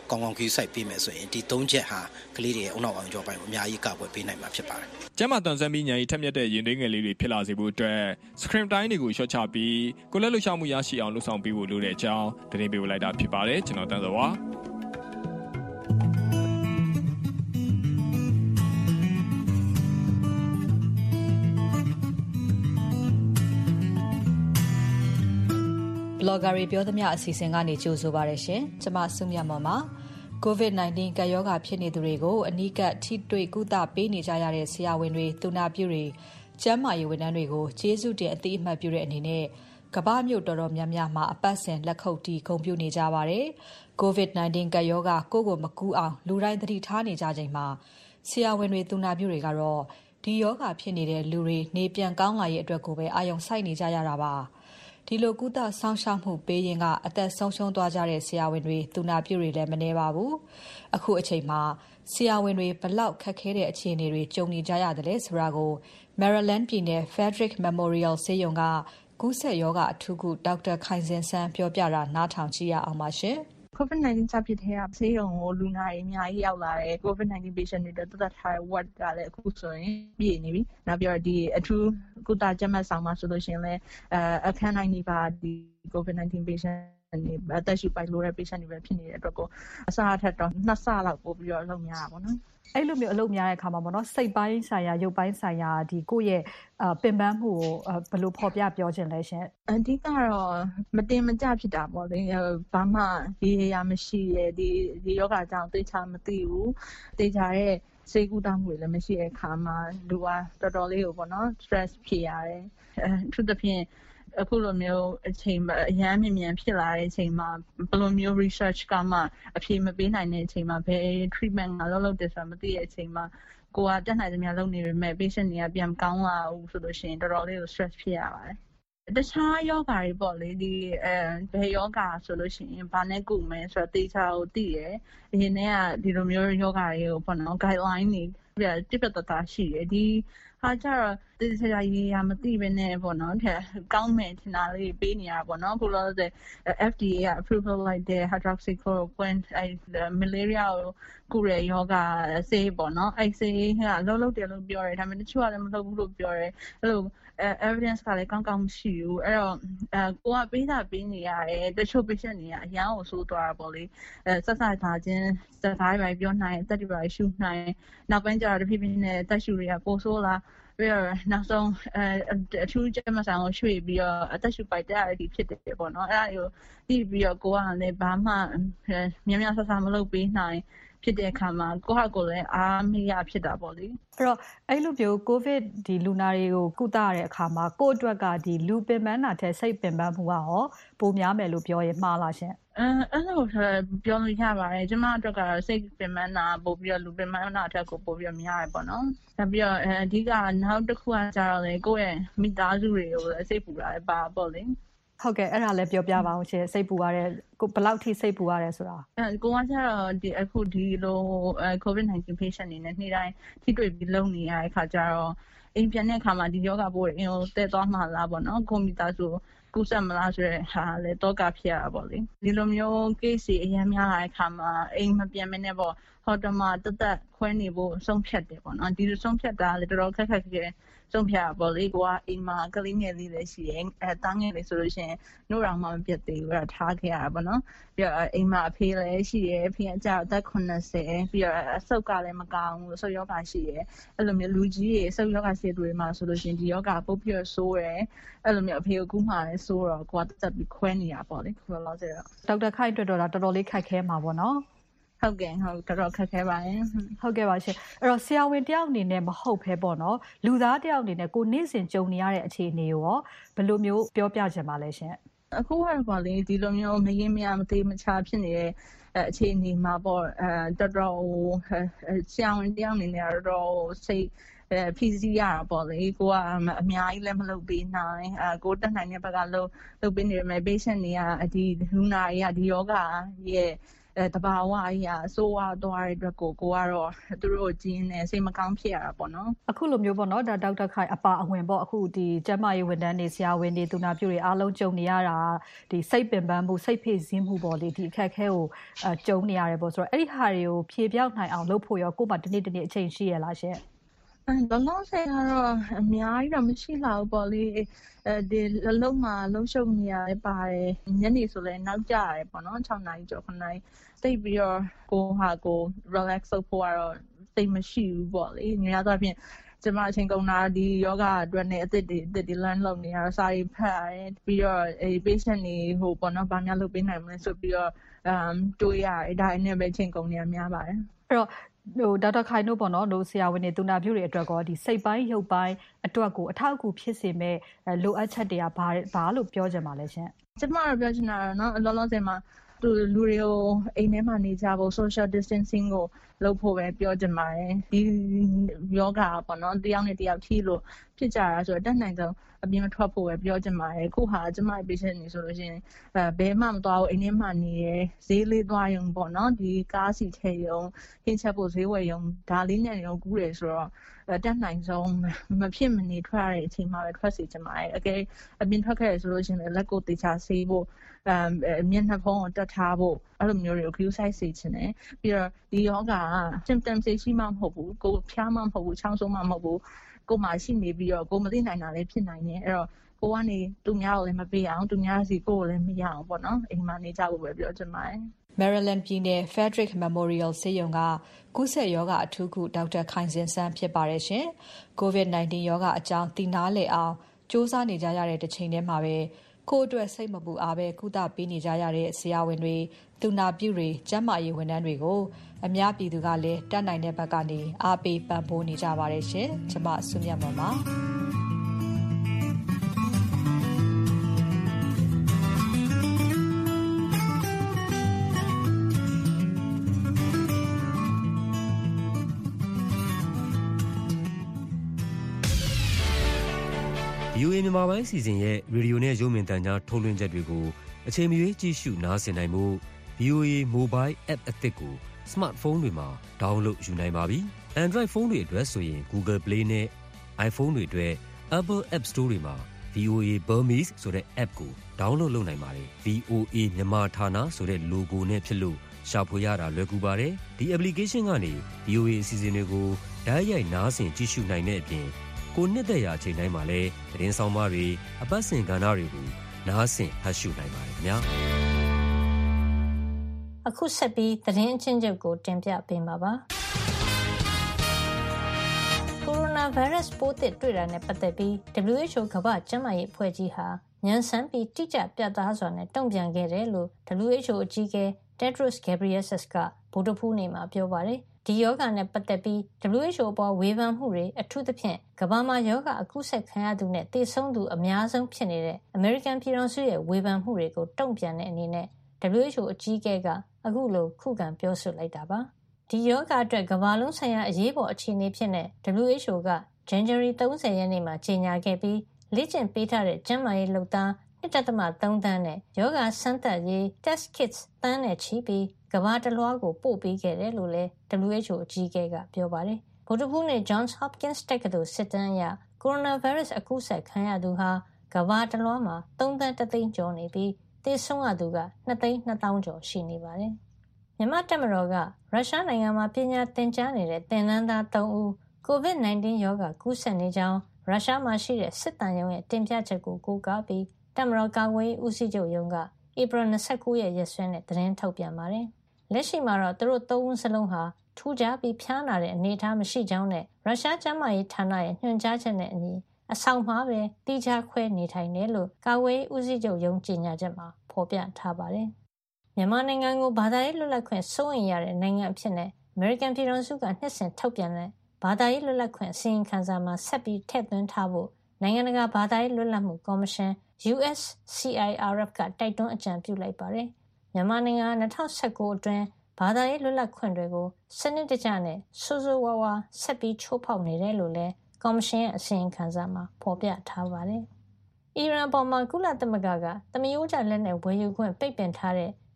ကောင်းကောင်းခီးစိုက်ပေးမယ်ဆိုရင်ဒီ3ချက်ဟာကလေးတွေရဲ့ဦးနှောက်အာရုံကြောပိုင်းကိုအများကြီးကာကွယ်ပေးနိုင်မှာဖြစ်ပါတယ်။ကျန်းမာတန်ဆန်းပြီးဉာဏ်ရည်ထက်မြက်တဲ့ရင်သွေးငယ်လေးတွေဖြစ်လာစေဖို့အတွက် screen time တွေကိုလျှော့ချပြီးကိုယ်လက်လှုပ်ရှားမှုရရှိအောင်လှုပ်ဆောင်ပေးဖို့လိုတဲ့အကြောင်းသတင်းပေးလိုက်တာဖြစ်ပါတယ်ကျွန်တော်တန်းစောပါ။ဘလော့ဂါတွေပြောသမျှအစီအစဉ်ကနေကြိုဆိုပါရရှင်။ကျွန်မစုမြတ်မော်ပါ။ COVID-19 ကပ်ရောဂါဖြစ်နေသူတွေကိုအနီးကပ်ထိတွေ့ကုသပေးနေကြရတဲ့ဆရာဝန်တွေ၊သူနာပြုတွေ၊ကျန်းမာရေးဝန်ထမ်းတွေကိုကျေးဇူးတင်အသိအမှတ်ပြုတဲ့အနေနဲ့ကမ္ဘာမြို့တော်တော်များများမှာအပတ်စဉ်လက်ခုပ်တီးဂုဏ်ပြုနေကြပါတယ်။ COVID-19 ကပ်ရောဂါကိုယ့်ကိုမကူးအောင်လူတိုင်းသတိထားနေကြချိန်မှာဆရာဝန်တွေ၊သူနာပြုတွေကတော့ဒီရောဂါဖြစ်နေတဲ့လူတွေနေပြန်ကောင်းလာရေးအတွက်ကိုပဲအာရုံစိုက်နေကြရတာပါ။ဒီလိုကုသဆောင်ရှောက်မှုပေးရင်ကအသက်ဆုံးရှုံးသွားကြတဲ့ဆရာဝန်တွေ၊သူနာပြုတွေလည်းမနည်းပါဘူး။အခုအချိန်မှာဆရာဝန်တွေဘလောက်ခက်ခဲတဲ့အခြေအနေတွေကြုံနေကြရတယ်လဲဆိုတာကို Maryland ပြည်နယ် Frederick Memorial ဆေးရုံကကူးစက်ရောဂါအထူးကုဒေါက်တာခိုင်စင်ဆန်းပြောပြတာနားထောင်ကြည့်ရအောင်ပါရှင်။ COVID-19 စဖြစ်တဲ့ဆေးရုံကိုလူနာတွေအများကြီးရောက်လာတယ်။ COVID-19 patient တွေတက်တက်ထားတဲ့ ward ကလည်းအခုဆိုရင်ပြည့်နေပြီ။နောက်ပြီးတော့ဒီအထူးကုသကြက်မှတ်ဆောင်မှာဆိုလို့ရှိရင်လည်းအခန်းတိုင်းနေပါဒီ COVID-19 patient တွေအသက်ရှူပိုက်လိုတဲ့ patient တွေပဲဖြစ်နေတဲ့အတွက်ကိုအစားအထက်တော့2ဆလောက်ပို့ပြီးတော့လုပ်များတာပေါ့နော်။အဲ့လိုမျိုးအလုပ်များတဲ့အခါမှာပေါ့နော်စိတ်ပိုင်းဆိုင်ရာရုပ်ပိုင်းဆိုင်ရာဒီကိုယ့်ရဲ့ပင်ပန်းမှုကိုဘယ်လိုဖော်ပြပြောချင်လဲရှင်အဓိကတော့မတင်မကျဖြစ်တာပေါ့လေဘာမှဒီရမရှိရဲ့ဒီယောဂအကြောင်းသိချာမသိဘူးသိချာတဲ့စိတ်ကူးတောင်းမှုတွေလည်းမရှိတဲ့အခါမှာလူကတော်တော်လေးကိုပေါ့နော် stress ဖြစ်ရတယ်သူတဖြင့်အခုလိုမျိုးအချိန်အရန်မြန်ဖြစ်လာတဲ့အချိန်မှာဘယ်လိုမျိုး research ကမှအဖြေမပေးနိုင်တဲ့အချိန်မှာဘယ် treatment ကလုပ်တယ်ဆိုတာမသိတဲ့အချိန်မှာကိုကတက်နိုင်သမျှလုပ်နေပေမဲ့ patient တွေကပြန်ကောင်းလာဘူးဆိုလို့ရှိရင်တော်တော်လေးကို stress ဖြစ်ရပါတယ်တခြားယောဂါတွေပေါ့လေဒီဘယ်ယောဂါဆိုလို့ရှိရင်ဘာနဲ့ကုမယ်ဆိုတော့တေချာကိုသိရယ်အရင်ကဒီလိုမျိုးယောဂါတွေကိုပေါ့နော် guideline တွေပြတ်တာရှိတယ်ဒီဟာကြတော့တေချာရေးရမသိဘဲနဲ့ပေါ့နော်ကောင်းမယ်ထင်တာလေးပေးနေရပါပေါ့နော်ခုလောဆယ် FDA က approval လိုက်တဲ့ hydroxychloroquine malaria ကိုကုတဲ့ယောဂါဆေးပေါ့နော်အဲ့ဆေးကအလုပ်တယ်လို့ပြောတယ်ဒါပေမဲ့တချို့ကလည်းမလုပ်ဘူးလို့ပြောတယ်အဲ့လို evidence ကလည်းကောင်းကောင်းမရှိဘူးအဲ့တော့ကိုကပေးတာပေးနေရတယ်တချို့ patient တွေကအရန်ကိုဆိုးသွားတာပေါ့လေဆက်ထားခြင်းစကားတွေပြောနိုင်တက်တွေပါရှူနိုင်နောက်ပိုင်းကျတော့တဖြည်းဖြည်းနဲ့တက်ရှူတွေကပိုဆိုးလာပြီးတော့နောက်ဆုံးအထူးကျမဆောင်ကိုရွှေ့ပြီးတော့အသက်ရှူပိုက်တက်ရတဲ့ဖြစ်တယ်ပေါ့နော်အဲ့ဒါကိုသိပြီးတော့ကိုကလည်းဘာမှများများဆဆမလုပ်ပေးနိုင်ဖြစ်တဲ့အခါမှာကိုယ့်ဟာကိုယ်လည်းအားမရဖြစ်တာပေါ့လေအဲ့တော့အဲ့လိုမျိုးကိုဗစ်ဒီလူနာတွေကိုကုသရတဲ့အခါမှာကိုယ့်အတွက်ကဒီလူပင်ပန်းတာထက်စိတ်ပင်ပန်းမှုကရောပိုများမယ်လို့ပြောရင်မှားလားရှင်အဲ့လိုပြောလို့ရပါတယ်ကျမအတွက်ကတော့စိတ်ပင်ပန်းတာပို့ပြီးတော့လူပင်ပန်းတာအထက်ကိုပို့ပြီးတော့များရပေါ့နော်နောက်ပြီးတော့အဓိကနောက်တစ်ခုကကျတော့လေကိုယ့်ရဲ့မိသားစုတွေကိုစိတ်ပူတာလည်းပါပေါ့လေဟုတ်ကဲ့အဲ့ဒါလည်းပြောပြပါအောင်ရှင်စိတ်ပူရတဲ့ဘယ်လောက်ထိစိတ်ပူရတယ်ဆိုတာကိုကကျတော့ဒီအခုဒီလို COVID-19 patient တွေနဲ့နေ့တိုင်းထိတွေ့ပြီးလုံနေရတဲ့အခါကျတော့အိမ်ပြန်တဲ့အခါမှာဒီယောဂပိုးအင်းကိုတည့်သွားမှလားပေါ့နော်ကွန်ပျူတာဆိုကူးစက်မလားဆိုတဲ့ဟာလည်းတော့ကဖြစ်ရတာပေါ့လေဒီလိုမျိုး case တွေအများများလာတဲ့အခါမှာအိမ်မပြန်မနဲ့ပေါ့ဟော်တမတက်ခွဲနေဖို့ဆုံးဖြတ်တယ်ပေါ့နော်ဒီလိုဆုံးဖြတ်တာလည်းတော်တော်ခက်ခဲဆုံးဖြတ်ရပေါ့လေကိုကအိမ်မှာကလေးငယ်လေးလည်းရှိတယ်တားငယ်လေးဆိုလို့ရှိရင်နှုတ်တော်မှမပြတ်သေးဘူးအဲ့ဒါထားခဲ့ရတာပေါ့နော်ပြီးတော့အိမ်မှာအဖေလည်းရှိတယ်အဖေကကြာအသက်80ပြီးတော့အဆုတ်ကလည်းမကောင်းဘူးအဆုတ်ယောဂရှိတယ်အဲ့လိုမျိုးလူကြီးတွေအဆုတ်ယောဂရှိတွေမှာဆိုလို့ရှိရင်ဒီယောဂပုတ်ပြည့်ဆိုးတယ်အဲ့လိုမျိုးအဖေကိုကူးမှလည်းဆိုးတော့ကိုကတက်ပြီးခွဲနေရပေါ့လေခုလောဆယ်တော့ဒေါက်တာခိုင်အတွက်တော့တော်တော်လေးခက်ခဲမှာပေါ့နော်ဟုတ်ကဲ့ဟုတ်တော်တော်ခက်ခဲပါတယ်ဟုတ်ကဲ့ပါရှင်အဲ့တော့ဆရာဝန်တယောက်အနေနဲ့မဟုတ်ဘဲပေါ့နော်လူသားတယောက်အနေနဲ့ကိုနေ့စဉ်ကြုံနေရတဲ့အခြေအနေကိုရောဘယ်လိုမျိုးပြောပြချင်ပါလဲရှင်အခုကတော့ပေါ့လေဒီလိုမျိုးမရင်မရမသေးမချဖြစ်နေတဲ့အခြေအနေမှာပေါ့တော်တော်ဆရာဝန်တယောက်အနေနဲ့တော့စိတ်ဖြည့်စည်းရတာပေါ့လေကိုကအများကြီးလည်းမလုပ်ပေးနိုင်ကိုတက်နိုင်တဲ့ဘက်ကလုပ်ပေးနေရမယ် patient တွေကဒီလူနာတွေကဒီယောဂရဲ့တဘာဝကြီးอ่ะဆိုးဝါးသွားတဲ့အတွက်ကိုကတော့သူတို့ဂျင်းနဲ့စိတ်မကောင်းဖြစ်ရတာပေါ့နော်အခုလိုမျိုးပေါ့နော်ဒါဒေါက်တာခိုင်အပါအဝင်ပေါ့အခုဒီကျန်းမာရေးဝန်ထမ်းတွေဆရာဝန်တွေသူနာပြုတွေအားလုံးကြုံနေရတာဒီစိတ်ပင်ပန်းမှုစိတ်ဖိစီးမှုပေါ့လေဒီအခက်အခဲကိုကြုံနေရတယ်ပေါ့ဆိုတော့အဲ့ဒီဟာတွေကိုဖြေပြောင်းနိုင်အောင်လုပ်ဖို့ရောကိုယ်မှတနေ့အချိန်ရှိရလားရှင်လောလောဆယ်ကတော့အများကြီးတော့မရှိလာဘူးပေါ့လေဒီလုံးမှာလုံးရှုပ်နေရတယ်ပါတယ်ညနေဆိုလည်းနောက်ကျရတယ်ပေါ့နော်6နာရီကျော်9နာရီသိပြီးတော့ကို relax လုပ်ဖို့ကတော့သိမရှိဘူးပေါ့လေညတော့ဖြင့်ကျမအချိန်ကုန်တာဒီယောဂအတွက်နဲ့အသစ်တွေ learn လုပ်နေရတော့စာရေးဖတ်ရတယ်ပြီးတော့patient တွေဟိုပေါ့နော်ဘာများလုပ်ပေးနိုင်မလဲဆိုပြီးတော့တွေးရတယ်ဒါနဲ့ပဲအချိန်ကုန်နေရများပါတယ်အဲ့တော့ဒေါက်တာခိုင်တို့ပေါ့နော်တို့ဆရာဝန်တွေသူနာပြုတွေအတွက်ကောဒီစိတ်ပိုင်းရုပ်ပိုင်းအတွက်ကိုအထောက်အကူဖြစ်စေမဲ့လိုအပ်ချက်တွေကဘာလို့ပြောချင်ပါလဲရှင်ကျမတို့ပြောချင်တာတော့လောလောဆယ်မှာလူတွေကိုအိမ်ထဲမှာနေကြဖို့ social distancing ကိုလုပ်ဖို့ပဲပြောချင်ပါတယ်ဒီယောဂပေါ့နော်တယောက်နဲ့တယောက်ထိလို့ဖြစ်ကြတာဆိုတော့တက်နိုင်ဆုံးအပြင်မထွက်ဖို့ပဲပြောချင်ပါတယ်အခုဟာကျမ patient နေဆိုလို့ရှိရင်ဘယ်မှမသွားဘူးအိမ်ထဲမှာနေရဈေးလေးသွားရုံပေါ့နော်ဒီကားစီထည့်ရုံခင်းချက်ဖို့ဈေးဝယ်ရုံဒါလေးနဲ့ရုံကူးတယ်ဆိုတော့တက်နိုင်ဆုံးမဖြစ်မနေထွက်ရတဲ့အချိန်မှာပဲထွက်စီချင်ပါတယ်အကယ်အပြင်ထွက်ခဲ့ရဆိုလို့ရှိရင်လက်ကိုတေချာဆေးဖို့မျက်နှာဖုံးကိုတက်ထားဖို့အဲ့လိုမျိုးတွေကို queue size စေချင်တယ်ပြီးတော့ဒီယောဂ symptoms ရှိမှမဟုတ်ဘူးကိုဖျားမှမဟုတ်ဘူးချောင်းဆိုးမှမဟုတ်ဘူးကိုမှရှိနေပြီးတော့ကိုမသိနိုင်တာလည်းဖြစ်နိုင်တယ်အဲ့တော့ကိုကနေသူများကိုလည်းမပေးအောင်သူများစီကိုလည်းမရအောင်ပေါ့နော်အိမ်မှာနေကြဖို့ပဲပြောချင်ပါတယ် Maryland ပြည်နယ် Frederick Memorial ဆေးရုံကကူးစက်ရောဂါအထူးကုဒေါက်တာခိုင်စင်ဆန်းဖြစ်ပါတယ်ရှင်။ COVID-19 ရောဂါအကြောင်းသိနာလည်အောင်စ조사နေကြရတဲ့တစ်ချိန်တည်းမှာပဲကိုယ်အတွက်စိတ်မပူအားပဲကုသပေးနေကြရတဲ့ဆရာဝန်တွေသူနာပြုတွေကျန်းမာရေးဝန်ထမ်းတွေကိုအများပြည်သူကလည်းတတ်နိုင်တဲ့ဘက်ကနေအားပေးပံ့ပိုးနေကြပါတယ်ရှင်။ကျွန်မဆုမြတ်မောင်ပါ။ VOA မြန်မာပိုင်းအစီအစဉ်ရဲ့ရေဒီယိုနဲ့ရုပ်မြင်သံကြားထုတ်လွှင့်ချက်တွေကိုအချိန်မရွေးကြည့်ရှုနားဆင်နိုင်မှု VOA Mobile App အသစ်ကို Smartphone တွေမှာ download ယူနိုင်ပါပြီ။ Android ဖုန်းတွေအတွက်ဆိုရင် Google Play နဲ့ iPhone တွေအတွက် Apple App Store တွေမှာ VOA Burmese ဆိုတဲ့ app ကို download လုပ်နိုင်ပါတယ်။ VOA မြန်မာဌာနဆိုတဲ့ logo နဲ့ဖြစ်လို့ရှာဖွေရတာလွယ်ကူပါတယ်။ဒီ application ကနေ VOA အစီအစဉ်တွေကိုတိုက်ရိုက်နားဆင်ကြည့်ရှုနိုင်တဲ့အပြင်ကိုနှစ်သက်ရာအချိန်တိုင်းမှာလည်းသတင်းဆောင်မတွေအပတ်စဉ်ကဏ္ဍတွေကိုနားဆင်ဖတ်ရှုနိုင်ပါတယ်ခင်ဗျာအခုဆက်ပြီးသတင်းအချင်းချုပ်ကိုတင်ပြပေးမှာပါကိုရိုနာဗိုင်းရပ်စ်ပိုးသစ်တွေ့တာနဲ့ပတ်သက်ပြီး WHO ကမ္ဘာ့ကျန်းမာရေးအဖွဲ့ကြီးဟာမြန်ဆန်ပြီးတိကျပြတ်သားစွာနဲ့တုံ့ပြန်ခဲ့တယ်လို့ WHO အကြီးအကဲ Tedros Ghebreyesus ကဗုဒ္ဓဟူးနေ့မှာပြောပါတယ်ဒီယောဂနဲ့ပတ်သက်ပြီး WHO အပေါ်ဝေဖန်မှုတွေအထူးသဖြင့်ကမ္ဘာမှာယောဂအကူးစက်ခံရသူနဲ့သေဆုံးသူအများဆုံးဖြစ်နေတဲ့အမေရိကန်ပြည်ထောင်စုရဲ့ဝေဖန်မှုတွေကိုတုံ့ပြန်တဲ့အနေနဲ့ WHO အကြီးအကဲကအခုလိုခုခံပြောဆိုလိုက်တာပါဒီယောဂအတွက်ကမ္ဘာလုံးဆိုင်ရာအရေးပေါ်အခြေအနေဖြစ်တဲ့ WHO က January 30 ရက်နေ့မှာကြေညာခဲ့ပြီးလေ့ကျင့်ပေးထားတဲ့ကျန်းမာရေးလုပ်သား 1.3 သန်းနဲ့ယောဂစမ်းသပ်ရေး test kits သန်းနဲ့ချီပြီးကမ္ဘာတလွှားကိုပို့ပေးခဲ့တယ်လို့လည်း WHO အကြီးအကဲကပြောပါတယ်။ဗုဒ္ဓဟူးနေ့ Johns Hopkins တက္ကသိုလ်စစ်တမ်းအရကိုရိုနာဗိုင်းရပ်စ်အကူးစက်ခံရသူဟာကမ္ဘာတလွှားမှာ3 သန်း1 သိန်းကျော်နေပြီးသေဆုံးရသူက2 သိန်း2 သောင်းကျော်ရှိနေပါတယ်။မြန်မာတပ်မတော်ကရုရှားနိုင်ငံမှာပညာသင်ကြားနေတဲ့သင်တန်းသား3ဦး COVID-19 ရောဂါကူးစက်နေကြောင်းရုရှားမှာရှိတဲ့စစ်တမ်းရုံးရဲ့တင်ပြချက်ကိုကိုးကားပြီးတပ်မတော်ကာကွယ်ရေးဦးစီးချုပ်ရုံးကဧပြီ29ရက်ရက်စွဲနဲ့သတင်းထုတ်ပြန်ပါတယ်။လက်ရှိမှာတော့သူတို့3ဦးစလုံးဟာထူးခြားပြီးဖျားနာတဲ့အနေအထားမရှိကြောင်းနဲ့ရုရှားကျန်းမာရေးဌာနရဲ့ညွှန်ကြားချက်နဲ့အညီအဆောင်မှာပဲတိကျခွဲနေထိုင်တယ်လို့ကာကွယ်ရေးဦးစီးချုပ်ရုံးကြေညာချက်မှာဖော်ပြထားပါတယ်။မြန်မာနိုင်ငံကိုဘာသာရေးလွတ်လပ်ခွင့်စိုးရိမ်ရတဲ့နိုင်ငံအဖြစ်နဲ့အမေရိကန်ပြည်ထောင်စုကနှစ်စဉ်ထုတ်ပြန်တဲ့ဘာသာရေးလွတ်လပ်ခွင့်အစီရင်ခံစာမှာဆက်ပြီးထည့်သွင်းထားဖို့နိုင်ငံတကာဘာသာရေးလွတ်လပ်မှုကော်မရှင် USCIRF ကတိုက်တွန်းအကြံပြုလိုက်ပါတယ်။မြန်မာနိုင်ငံ2019အတွင်းဘာသာရေးလွတ်လပ်ခွင့်တွေကိုစနစ်တကျနဲ့ဆိုးဆိုးဝါးဝါးဆက်ပြီးချိုးဖောက်နေတယ်လို့လည်းကော်မရှင်ရဲ့အစီရင်ခံစာမှာဖော်ပြထားပါတယ်။အီရန်ပေါ်မှာကုလသမဂ္ဂကသမယိုးကျလက်နက်ဝယ်ယူခွင့်ပိတ်ပင်ထားတဲ့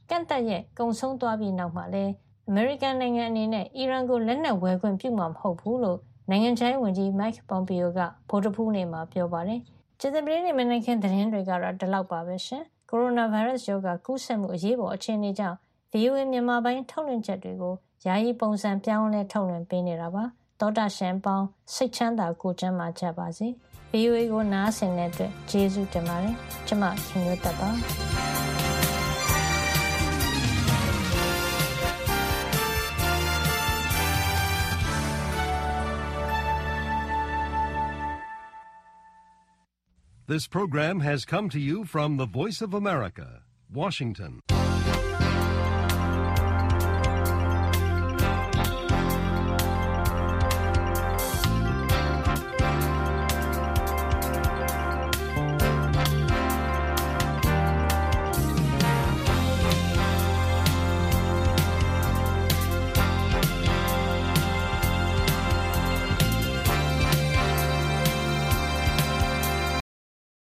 ကန့်သက်ရက်ကုံဆုံးသွားပြီးနောက်မှာလည်းအမေရိကန်နိုင်ငံအနေနဲ့အီရန်ကိုလက်နက်ဝယ်ခွင့်ပြုမှာမဟုတ်ဘူးလို့နိုင်ငံခြားရေးဝန်ကြီး Mike Pompeo ကဗုဒ္ဓဟူးနေ့မှာပြောပါတယ်။ကြာသပတေးနေ့မနက်ခင်းသတင်းတွေကတော့ဒီလောက်ပါပဲရှင်။ကိုရိုနာဗိုင်းရပ်စ်ရောဂါကူးစက်မှုအရေးပေါ်အခြေအနေကြောင့် VOA မြန်မာပိုင်းထုတ်လွှင့်ချက်တွေကိုယာယီပုံစံပြောင်းလဲထုတ်လွှင့်ပေးနေတာပါ။သောတာရှင်ပေါင်းစိတ်ချမ်းသာကိုယ်ကျန်းမာကြပါစေ။ VOA ကိုနားဆင်တဲ့အတွက်ကျေးဇူးတင်ပါတယ်။ကျွန်မခင်မျိုးသက်ပါ This program has come to you from the Voice of America, Washington.